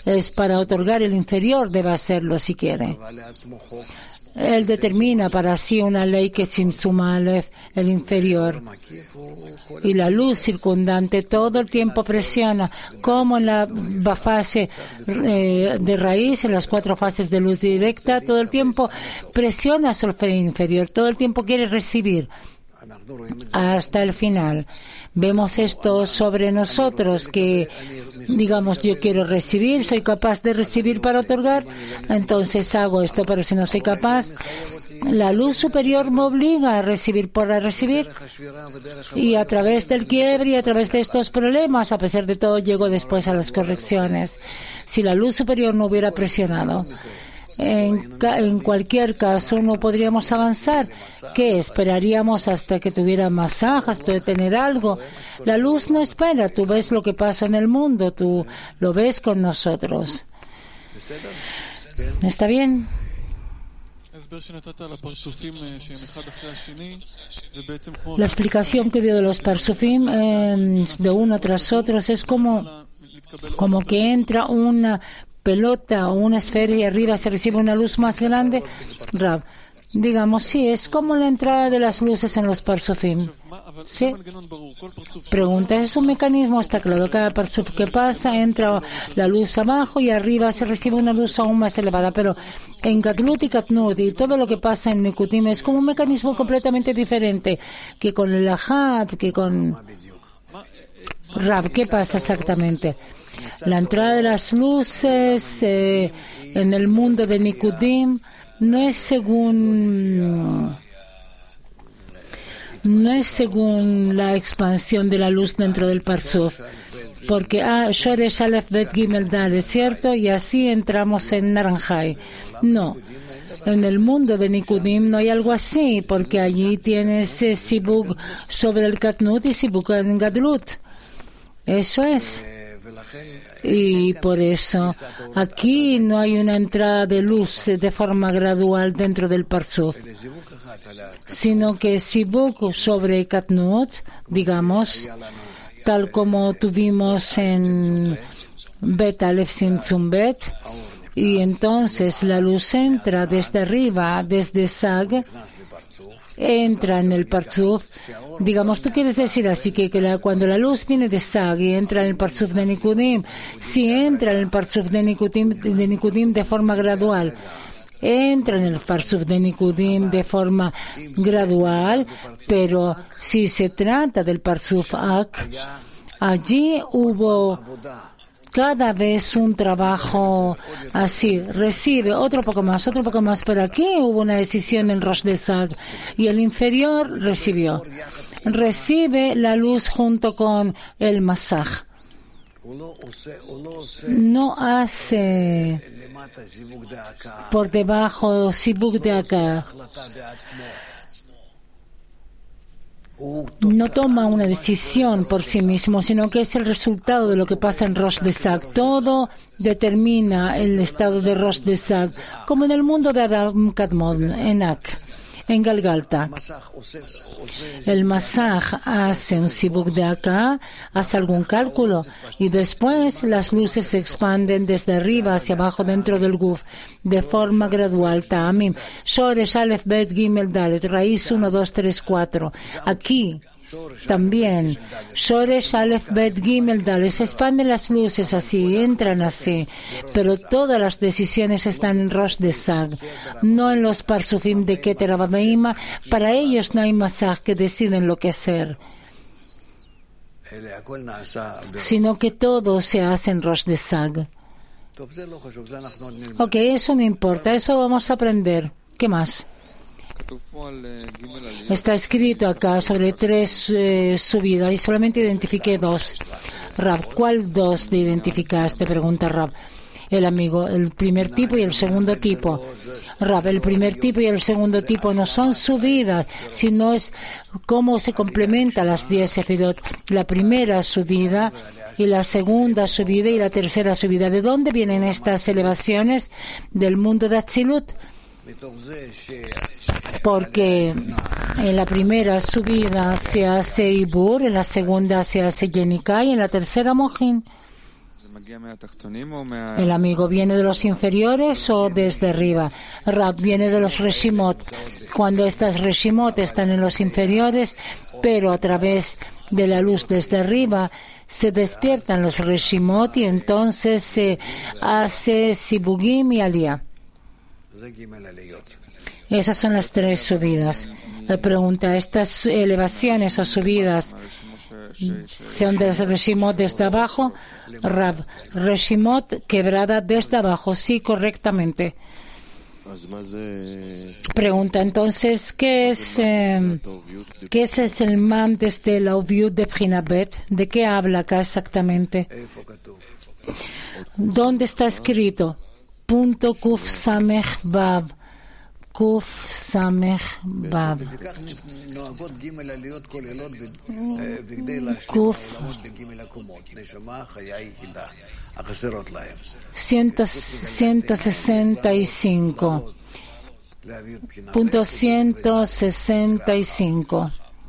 es para otorgar el inferior, debe hacerlo si quiere. Él determina para sí una ley que Tzimtzum Aleph, el inferior, y la luz circundante todo el tiempo presiona, como en la fase eh, de raíz, en las cuatro fases de luz directa, todo el tiempo presiona sobre el inferior, todo el tiempo quiere recibir hasta el final. Vemos esto sobre nosotros, que digamos, yo quiero recibir, soy capaz de recibir para otorgar, entonces hago esto, pero si no soy capaz, la luz superior me obliga a recibir para recibir, y a través del quiebre y a través de estos problemas, a pesar de todo, llego después a las correcciones. Si la luz superior no hubiera presionado, En, en cualquier caso, no podríamos avanzar. ¿Qué? ¿Esperaríamos hasta que tuviera masaj, hasta de tener algo? La luz no espera. Tú ves lo que pasa en el mundo. Tú lo ves con nosotros. ¿Está bien? La explicación que dio de los parsufim eh, de uno tras otro es como, como que entra una pelota o una esfera y arriba se recibe una luz más grande. Rab, digamos, sí, es como la entrada de las luces en los parsufim. ¿Sí? Pregunta, ¿es un mecanismo? Está claro, cada parsuf que pasa entra la luz abajo y arriba se recibe una luz aún más elevada, pero en Gadlut y Katnut y todo lo que pasa en Nikutim es como un mecanismo completamente diferente que con el Ahab, que con Rab. ¿Qué pasa exactamente? La entrada de las luces eh, en el mundo de Nikudim no es según no es según la expansión de la luz dentro del Parsuf, porque ah, Shoresh Aleph Bet Gimel Dalet, ¿cierto? Y así entramos en Naranjai. No, en el mundo de Nikudim no hay algo así, porque allí tienes eh, Sibuk sobre el Katnut y Sibuk en Gadlut. Eso es. Y por eso aquí no hay una entrada de luz de forma gradual dentro del Parsuf, sino que Sibuk sobre Katnut, digamos, tal como tuvimos en Bet Aleph Tzimtzum Bet, y entonces la luz entra desde arriba, desde Sag, entra en el Parsuf. Digamos, tú quieres decir así que, que la, cuando la luz viene de Sag y entra en el Parsuf de Nikudim, si entra en el Parsuf de Nikudim, de Nikudim de forma gradual, entra en el Parsuf de Nikudim de forma gradual, pero si se trata del Parsuf Ak, allí hubo cada vez un trabajo así, recibe otro poco más, otro poco más, pero aquí hubo una decisión en Rosh de Sag y el inferior recibió. Recibe la luz junto con el masaj. No hace por debajo Sibuk de acá. No toma una decisión por sí mismo, sino que es el resultado de lo que pasa en Rosh de Sag. Todo determina el estado de Rosh de Sag, como en el mundo de Adam Kadmon, en Ak, en Galgalta. El masaj hace un sibuk de acá, hace algún cálculo, y después las luces se expanden desde arriba hacia abajo dentro del guf, de forma gradual. Ta'amim. Shoresh Aleph Bet Gimel Dalet, raíz uno, dos, tres, cuatro. Aquí también, Shoresh Aleph Bet Gimel Dalet, se expanden las luces así, entran así, pero todas las decisiones están en Rosh de Sag, no en los Parsufim de Keter Abameima. Para ellos no hay masaj que deciden lo que hacer, sino que todo se hace en Rosh de Sag. Ok, eso no importa, eso vamos a aprender. ¿Qué más? Está escrito acá sobre tres eh, subidas y solamente identifiqué dos. Rab, ¿cuál dos te identificaste? Pregunta Rab, el amigo. El primer tipo y el segundo tipo. Rab, el primer tipo y el segundo tipo no son subidas, sino es cómo se complementan las diez sefirot. La primera subida y la segunda subida y la tercera subida. ¿De dónde vienen estas elevaciones? Del mundo de Atzilut. Porque en la primera subida se hace Ibur, en la segunda se hace Yenikai y en la tercera Mohin. ¿El amigo viene de los inferiores o desde arriba? Rab, viene de los Reshimot. Cuando estas Reshimot están en los inferiores, pero a través de la luz desde arriba, se despiertan los Reshimot y entonces se hace Sibugim y Aliyah. Esas son las tres subidas. La pregunta, ¿estas elevaciones o subidas son de Reshimot desde abajo? Rab, Reshimot quebrada desde abajo, sí, correctamente. Pregunta entonces, ¿qué es eh, qué es el man desde la Oviut de Prinabet? ¿De qué habla acá exactamente? ¿Dónde está escrito? Punto Kuf Samech Bab. Kuf Samech Bab. Kuf ciento sesenta y cinco. Punto ciento sesenta y cinco.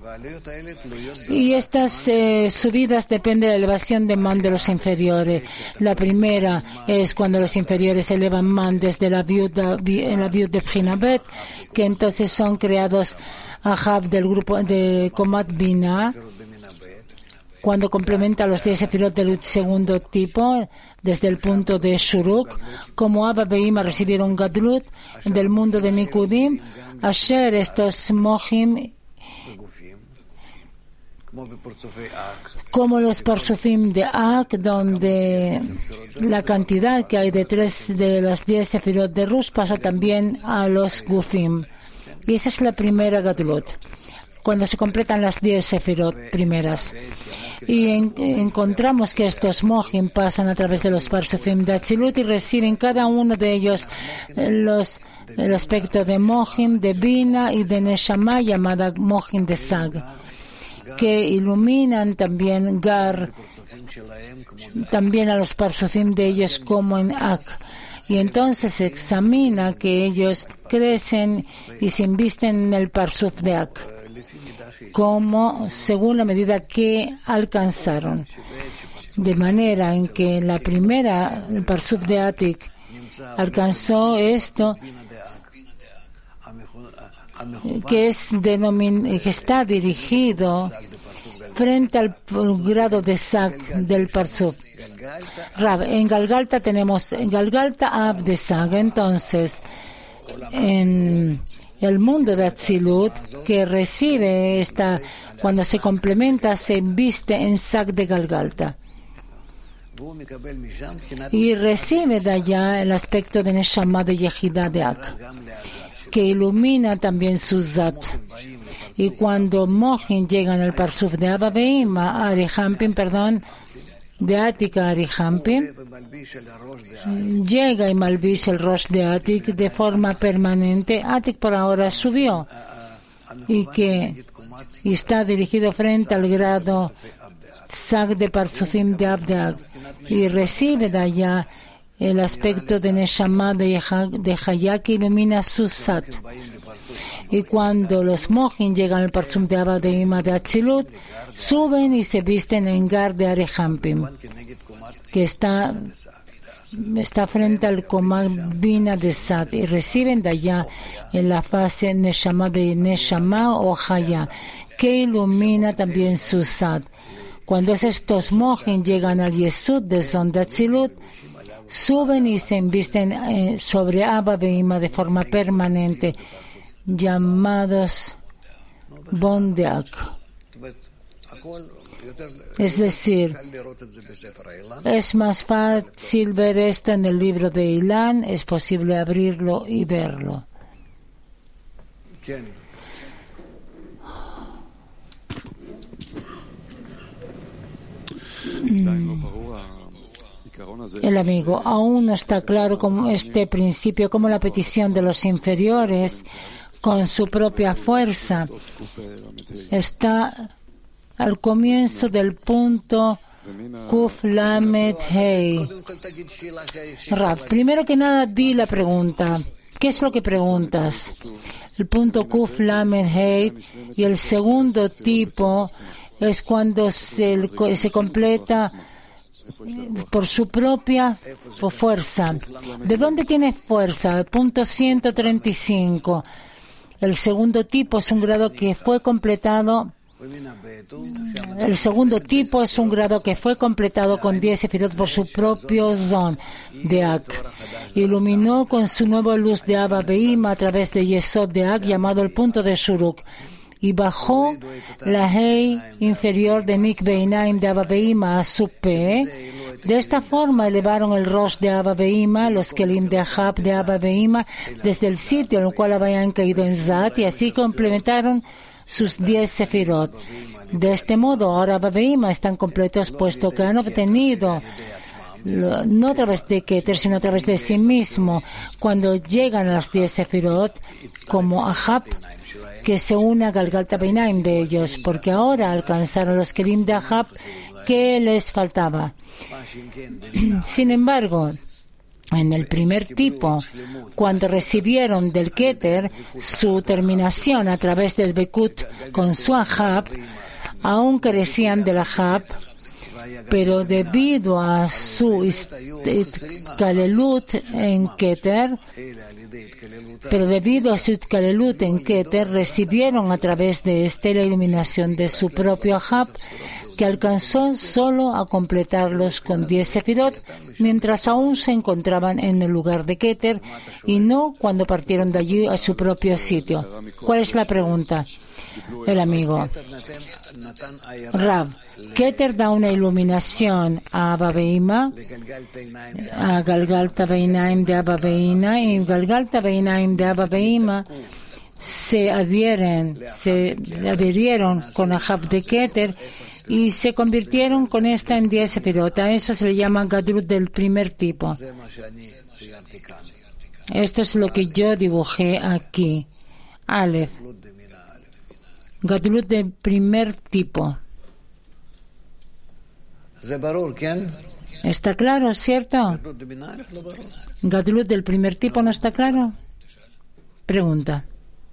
Y estas eh, subidas dependen de la elevación de man de los inferiores. La primera es cuando los inferiores elevan man desde la viuda, en la viuda de Prinabet, que entonces son creados Ahab del grupo de Komat Bina, cuando complementa los diez sefirot del segundo tipo, desde el punto de Shuruk, como Abba Beima recibieron Gadlut del mundo de Nikudim, Asher estos Mohim, como los Parsufim de Ak, donde la cantidad que hay de tres de las diez sefirot de Rush pasa también a los Gufim. Y esa es la primera Gadlut, cuando se completan las diez sefirot primeras. Y en, encontramos que estos Mohim pasan a través de los Parsufim de Atzilut y reciben cada uno de ellos los, el aspecto de Mohim, de Bina y de Neshama, llamada Mohim de Sag, que iluminan también Gar, también a los Parsufim de ellos como en Ak. Y entonces se examina que ellos crecen y se invisten en el Parsuf de Ak, como según la medida que alcanzaron. De manera en que la primera, el Parsuf de Atik, alcanzó esto, que es denomin, que está dirigido frente al grado de Sag del Parsuf. Rab, en Galgalta tenemos, en Galgalta Ab de Sag, entonces, en el mundo de Atzilut, que recibe esta, cuando se complementa, se viste en Sag de Galgalta. Y recibe de allá el aspecto de Neshama de Yehidá de Ak, que ilumina también su Zat. Y cuando Mohin llegan al Parsuf de Abba Beima, Arihampim, perdón, de Atik a Arihampim, llega y malvise el Rosh de Atik de forma permanente. Atik por ahora subió y que y está dirigido frente al grado Sag de Parsufim de Abdag y recibe de allá el aspecto de Neshama de Hayá que ilumina su Sat. Y cuando los Mohin llegan al Parsum de Abba de Ima de Atzilut, suben y se visten en Gar de Arihampim, que está, está frente al Komad Bina de Sat, y reciben de allá en la fase Neshama de Neshama o Hayá, que ilumina también su Sat. Cuando estos Mohin llegan al Yesud de Zon de Atzilut, suben y se invisten eh, sobre Abba Beima de forma permanente, llamados Bondeak. Es decir, es más fácil ver esto en el libro de Ilan, es posible abrirlo y verlo. Mm. El amigo, aún no está claro como este principio, como la petición de los inferiores con su propia fuerza está al comienzo del punto Kuf Lamed Hei. Rab, primero que nada di la pregunta. ¿Qué es lo que preguntas? El punto Kuf Lamed Hei y el segundo tipo es cuando se, se completa por su propia fuerza. ¿De dónde tiene fuerza? Punto ciento treinta y cinco. El segundo tipo es un grado que fue completado. El segundo tipo es un grado que fue completado con diez sefirot por su propio Zon de Ak. Iluminó con su nueva luz de Abba Beima a través de Yesod de Ak, llamado el punto de Shuruk, y bajó la Hei inferior de Mikveh Einaim de Abba Beima a su P. De esta forma elevaron el Rosh de Abba Beima, los Kelim de Ahab de Abba Beima, desde el sitio en el cual habían caído en Zat, y así complementaron sus diez sefirot. De este modo, ahora Abba Beima están completos, puesto que han obtenido, no a través de Keter, sino a través de sí mismo, cuando llegan a las diez sefirot, como Ahab, que se une a Galgalta Beinaim de ellos, porque ahora alcanzaron los Kelim de Ahab que les faltaba. Sin embargo, en el primer tipo, cuando recibieron del Keter su terminación a través del Bekut con su Ahab, aún carecían del Ahab, pero debido a su Itkalelut en Keter, pero debido a su Itkalelut en Keter, recibieron a través de este la iluminación de su propio Ahab, que alcanzó solo a completarlos con diez sefirot, mientras aún se encontraban en el lugar de Keter, y no cuando partieron de allí a su propio sitio. ¿Cuál es la pregunta? El amigo. Rav, Keter da una iluminación a Abba Beima, a Galgalta Beinaim de Abba Beima, y Galgalta Beinaim de Abba Beima se adhieren, se adhirieron con Ahab de Keter y se convirtieron con esta en diez sefirot. A eso se le llama Gadlut del primer tipo. Esto es lo que yo dibujé aquí. Aleph. Gadlut del primer tipo. ¿Está claro, cierto? Gadlut del primer tipo no está claro. Pregunta.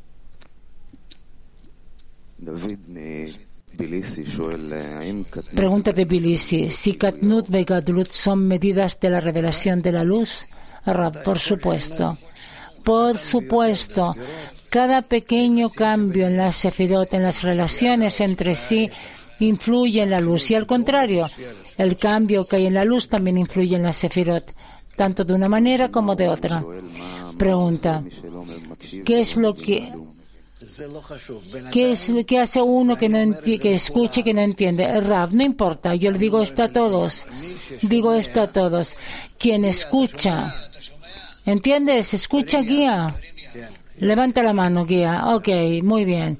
Pregunta de Bilisi. Si Katnut y Gadlut son medidas de la revelación de la luz. Rab, por supuesto. Por supuesto. Cada pequeño cambio en la sefirot, en las relaciones entre sí, influye en la luz. Y al contrario, el cambio que hay en la luz también influye en la sefirot, tanto de una manera como de otra. Pregunta. ¿Qué es lo que... ¿Qué es lo que hace uno que no enti- que escuche y que no entiende? Rav, no importa, yo le digo esto a todos. Digo esto a todos. Quien escucha, ¿entiendes? Escucha, guía. Levanta la mano, guía. Ok, muy bien.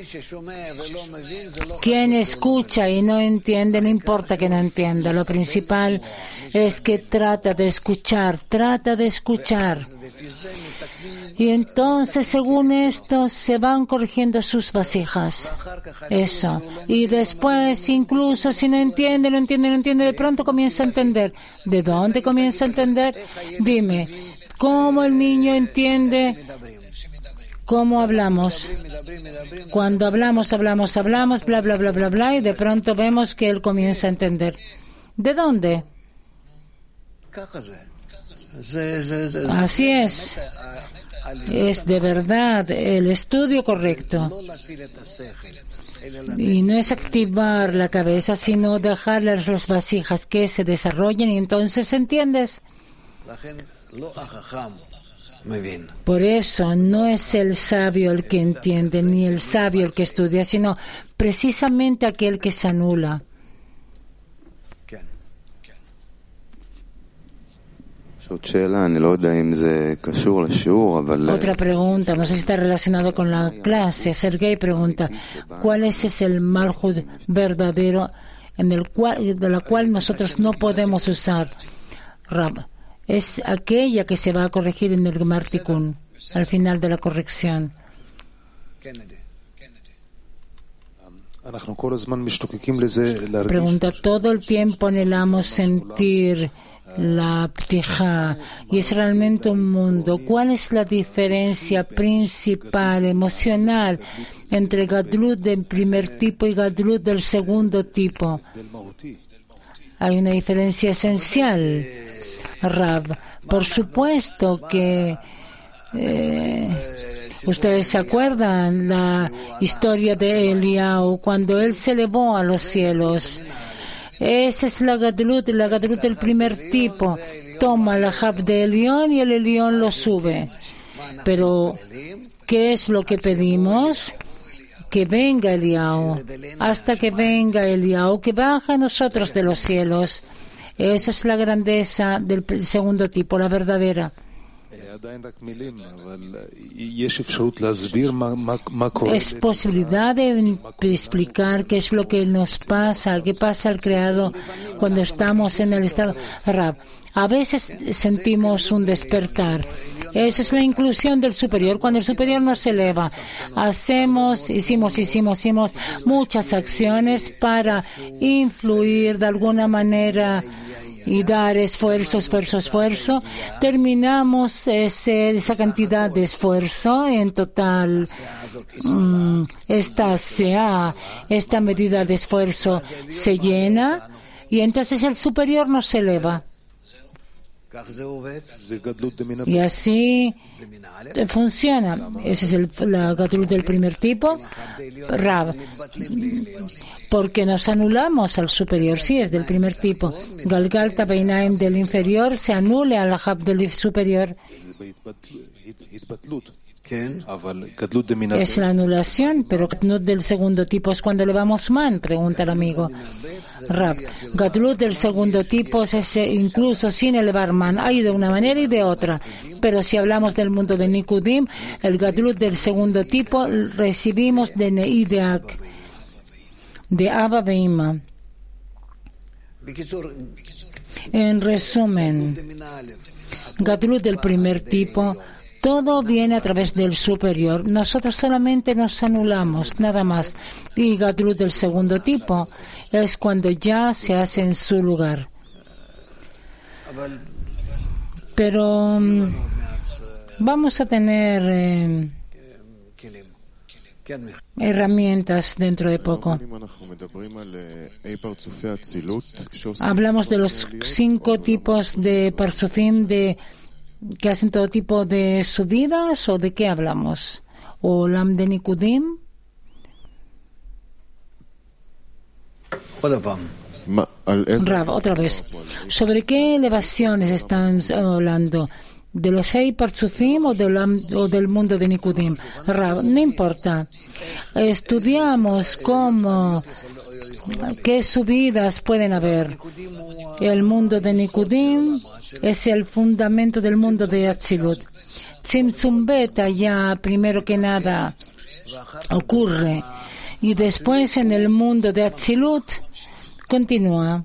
Quien escucha y no entiende, no importa que no entienda. Lo principal es que trata de escuchar, trata de escuchar. Y entonces, según esto, se van corrigiendo sus vasijas. Eso. Y después, incluso si no entiende, no entiende, no entiende, de pronto comienza a entender. ¿De dónde comienza a entender? Dime, ¿cómo el niño entiende cómo hablamos? Cuando hablamos, hablamos, hablamos, bla, bla, bla, bla, bla, y de pronto vemos que él comienza a entender. ¿De dónde? Así es. Es de verdad el estudio correcto. Y no es activar la cabeza, sino dejar las vasijas que se desarrollen y entonces entiendes. Por eso no es el sabio el que entiende, ni el sabio el que estudia, sino precisamente aquel que se anula. Otra pregunta, no sé si está relacionado con la clase. Sergei pregunta, ¿cuál es ese el Malhut verdadero en el cual, de la cual nosotros no podemos usar? Rab, es aquella que se va a corregir en el Gemar Tikkun, al final de la corrección. Pregunta, todo el tiempo anhelamos sentir la ptija, y es realmente un mundo. ¿Cuál es la diferencia principal, emocional, entre Gadlut del primer tipo y Gadlut del segundo tipo? Hay una diferencia esencial, Rab. Por supuesto que eh, ustedes se acuerdan la historia de Eliyahu cuando él se elevó a los cielos. Esa es la Gadlut, la Gadlut del primer tipo. Toma la Jab de Elión y el Elión lo sube. Pero, ¿qué es lo que pedimos? Que venga Eliyahu, hasta que venga Eliyahu, que baja a nosotros de los cielos. Esa es la grandeza del segundo tipo, la verdadera. Es posibilidad de explicar qué es lo que nos pasa, qué pasa al creado cuando estamos en el estado Rab. A veces sentimos un despertar. Esa es la inclusión del superior. Cuando el superior nos eleva, hacemos, hicimos, hicimos, hicimos muchas acciones para influir de alguna manera y dar esfuerzo, esfuerzo, esfuerzo. Terminamos ese, esa cantidad de esfuerzo en total. Um, esta S A, esta medida de esfuerzo se llena y entonces el superior nos eleva. Y así funciona. Ese es el, la Gadlut del primer tipo, Rab. Porque nos anulamos al superior, sí, es del primer tipo. Galgalta Beinaim del inferior se anula al Jab del superior. Es la anulación, pero Gadlut del segundo tipo es cuando elevamos man, pregunta el amigo. Rab. Gadlut del segundo tipo es ese, incluso sin elevar man. Hay de una manera y de otra. Pero si hablamos del mundo de Nikudim, el Gadlut del segundo tipo recibimos de Neideak, de Abba Beima. En resumen, Gadlut del primer tipo, todo viene a través del superior. Nosotros solamente nos anulamos, nada más. Y Gadlut del segundo tipo es cuando ya se hace en su lugar. Pero um, vamos a tener eh, herramientas dentro de poco. Hablamos de los cinco tipos de Parsufim de que hacen todo tipo de subidas, o de qué hablamos, o Lam de Nikudim. Rab, otra vez. ¿Sobre qué elevaciones están hablando? ¿De los Hei Parsufim o, de la, o del mundo de Nikudim? Rab, no importa. Estudiamos cómo, qué subidas pueden haber. El mundo de Nikudim es el fundamento del mundo de Atzilut. Tzimtzum Beta ya primero que nada ocurre y después en el mundo de Atzilut continúa.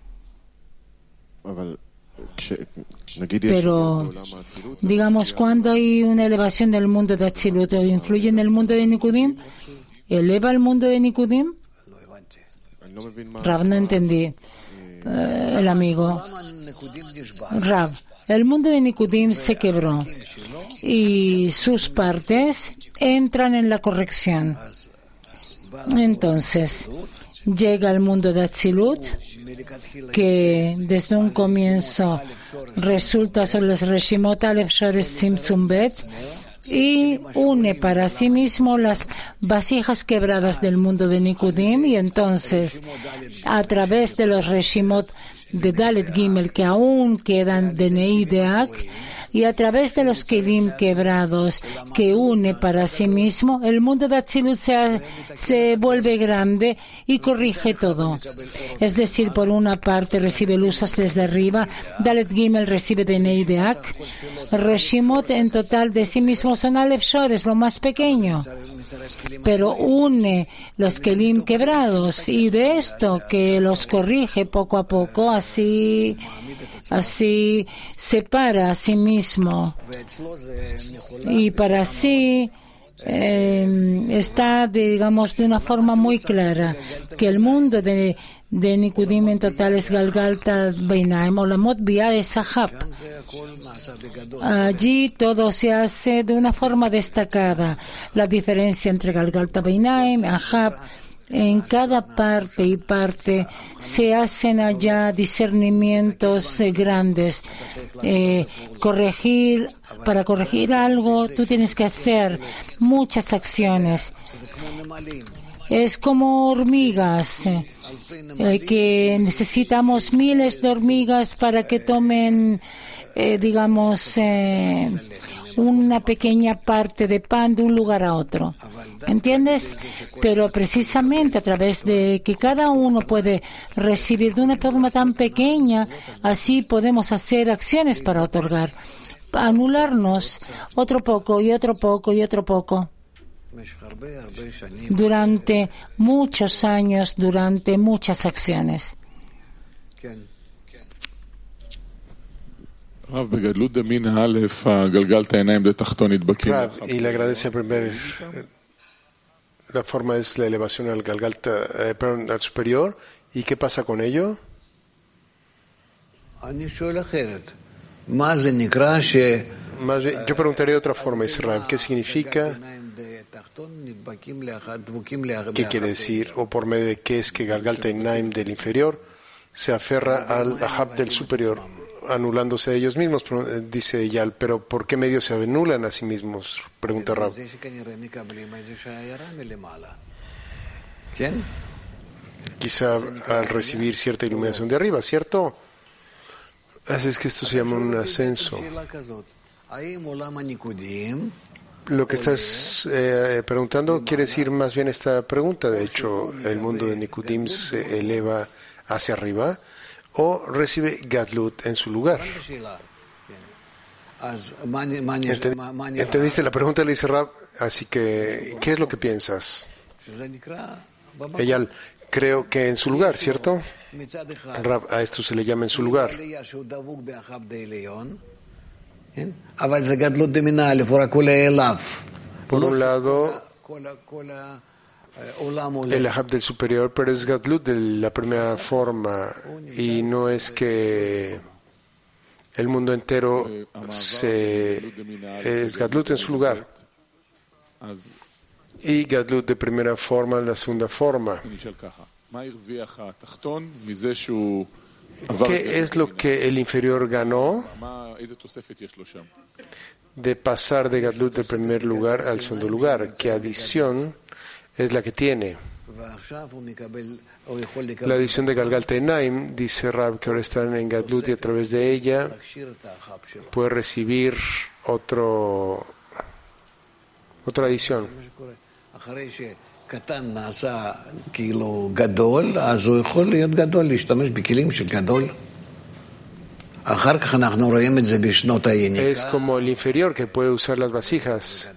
Pero, digamos, cuando hay una elevación del mundo de Atzilut, ¿influye en el mundo de Nikudim? ¿Eleva el mundo de Nikudim? Rab, no entendí. Uh, el amigo. Rab, el mundo de Nikudim se quebró y sus partes entran en la corrección. Entonces, llega el mundo de Atzilut, que desde un comienzo resulta sobre los Reshimot Aleph Shores Tzimtzum Bet y une para sí mismo las vasijas quebradas del mundo de Nikudim, y entonces a través de los Reshimot de Dalet Gimel que aún quedan de Neideak y a través de los Kelim quebrados que une para sí mismo, el mundo de Atzilut se, se vuelve grande y corrige todo. Es decir, por una parte recibe luzas desde arriba, Dalet Gimel recibe de Neideak, Reshimot en total de sí mismo son Aleph Shores, lo más pequeño, pero une los Kelim quebrados y de esto que los corrige poco a poco, así así separa a sí mismo y para sí eh, está, digamos, de una forma muy clara que el mundo de, de Nikudim en total es Galgalta Beinaim o la Mot Bia es Ahab. Allí todo se hace de una forma destacada. La diferencia entre Galgalta Beinaim, Ahab, En cada parte y parte se hacen allá discernimientos eh, grandes. Eh, corregir, para corregir algo, tú tienes que hacer muchas acciones. Es como hormigas, eh, que necesitamos miles de hormigas para que tomen, eh, digamos, eh, una pequeña parte de pan de un lugar a otro. ¿Entiendes? Pero precisamente a través de que cada uno puede recibir de una forma tan pequeña, así podemos hacer acciones para otorgar. Anularnos otro poco y otro poco y otro poco. Durante muchos años, durante muchas acciones. Rav, y le agradece primero. La forma es la elevación al Galgalta, eh, perdón, al superior. ¿Y qué pasa con ello? Más bien, yo preguntaría de otra forma, Israel. ¿Qué significa? ¿Qué quiere decir? ¿O por medio de qué es que Galgalta y Naim del inferior se aferra al Ahab del superior, anulándose a ellos mismos? Dice Eyal, pero ¿por qué medios se anulan a sí mismos? Pregunta Rab. Quizá al recibir cierta iluminación de arriba, ¿cierto? Así es que esto se llama un ascenso. Lo que estás eh, preguntando quiere decir más bien esta pregunta. De hecho, el mundo de Nikudim se eleva hacia arriba o recibe Gadlut en su lugar. ¿Entendiste la pregunta? Le dice Rab. Así que, ¿qué es lo que piensas? Eyal, creo que en su lugar, ¿cierto? Rab, a esto se le llama en su lugar. Por un lado, el Ahab del superior, pero es Gadlut de la primera forma, y no es que el mundo entero se, es Gadlut en su lugar. Y Gadlut de primera forma en la segunda forma. ¿Qué es lo que el inferior ganó de pasar de Gadlut del primer lugar al segundo lugar? ¿Qué adición es la que tiene? La adición de Galgalta y Naim, dice Rab, que ahora están en Gadlut y a través de ella puede recibir otro, otra adición. Es como el inferior que puede usar las vasijas.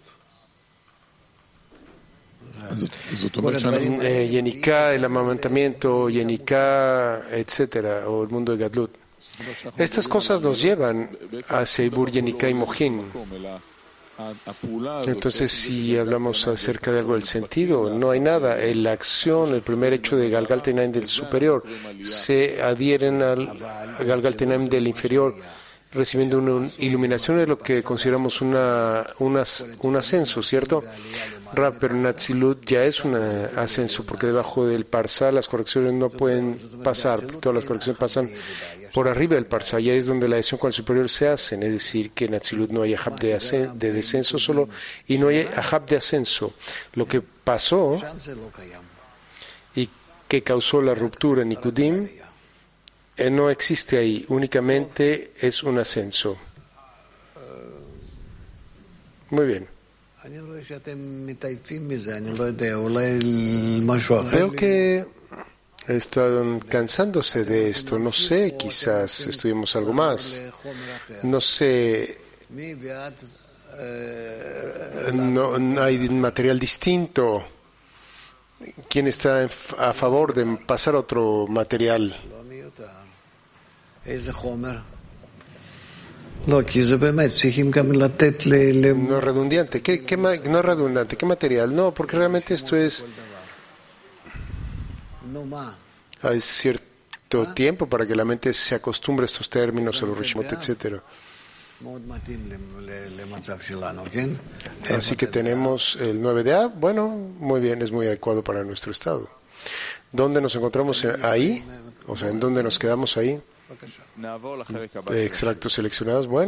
Eh, Yenika, el amamantamiento, Yenika, etcétera, o el mundo de Gadlut. Estas cosas nos llevan a Seibur, Yenika y Mohin. Entonces, si hablamos acerca de algo del sentido, no hay nada. La acción, el primer hecho de Galgalta y Naim del superior, se adhieren al Galgalta y Naim del inferior, recibiendo una iluminación de lo que consideramos una, una, un ascenso, ¿cierto? Rab, pero en Atzilut ya es un ascenso, porque debajo del Parsa las correcciones no pueden pasar, todas las correcciones pasan por arriba del Parsa, y ahí es donde la adhesión con el superior se hace, es decir, que en Atzilut no hay Ahab de, de descenso solo, y no hay Ahab de ascenso. Lo que pasó y que causó la ruptura en Nikudim eh, no existe ahí, únicamente es un ascenso. Muy bien. Veo que están cansándose de esto. No sé, quizás estudiemos algo más. No sé. No, no hay material distinto. ¿Quién está a favor de pasar otro material? No es redundante. ¿Qué, qué, no es redundante. ¿Qué material? No, porque realmente esto es... Hay cierto tiempo para que la mente se acostumbre a estos términos, a los rishimot, etcétera. Así que tenemos el nueve de A. Bueno, muy bien, es muy adecuado para nuestro estado. ¿Dónde nos encontramos ahí? O sea, ¿en dónde nos quedamos ahí? De extractos seleccionados. Bueno.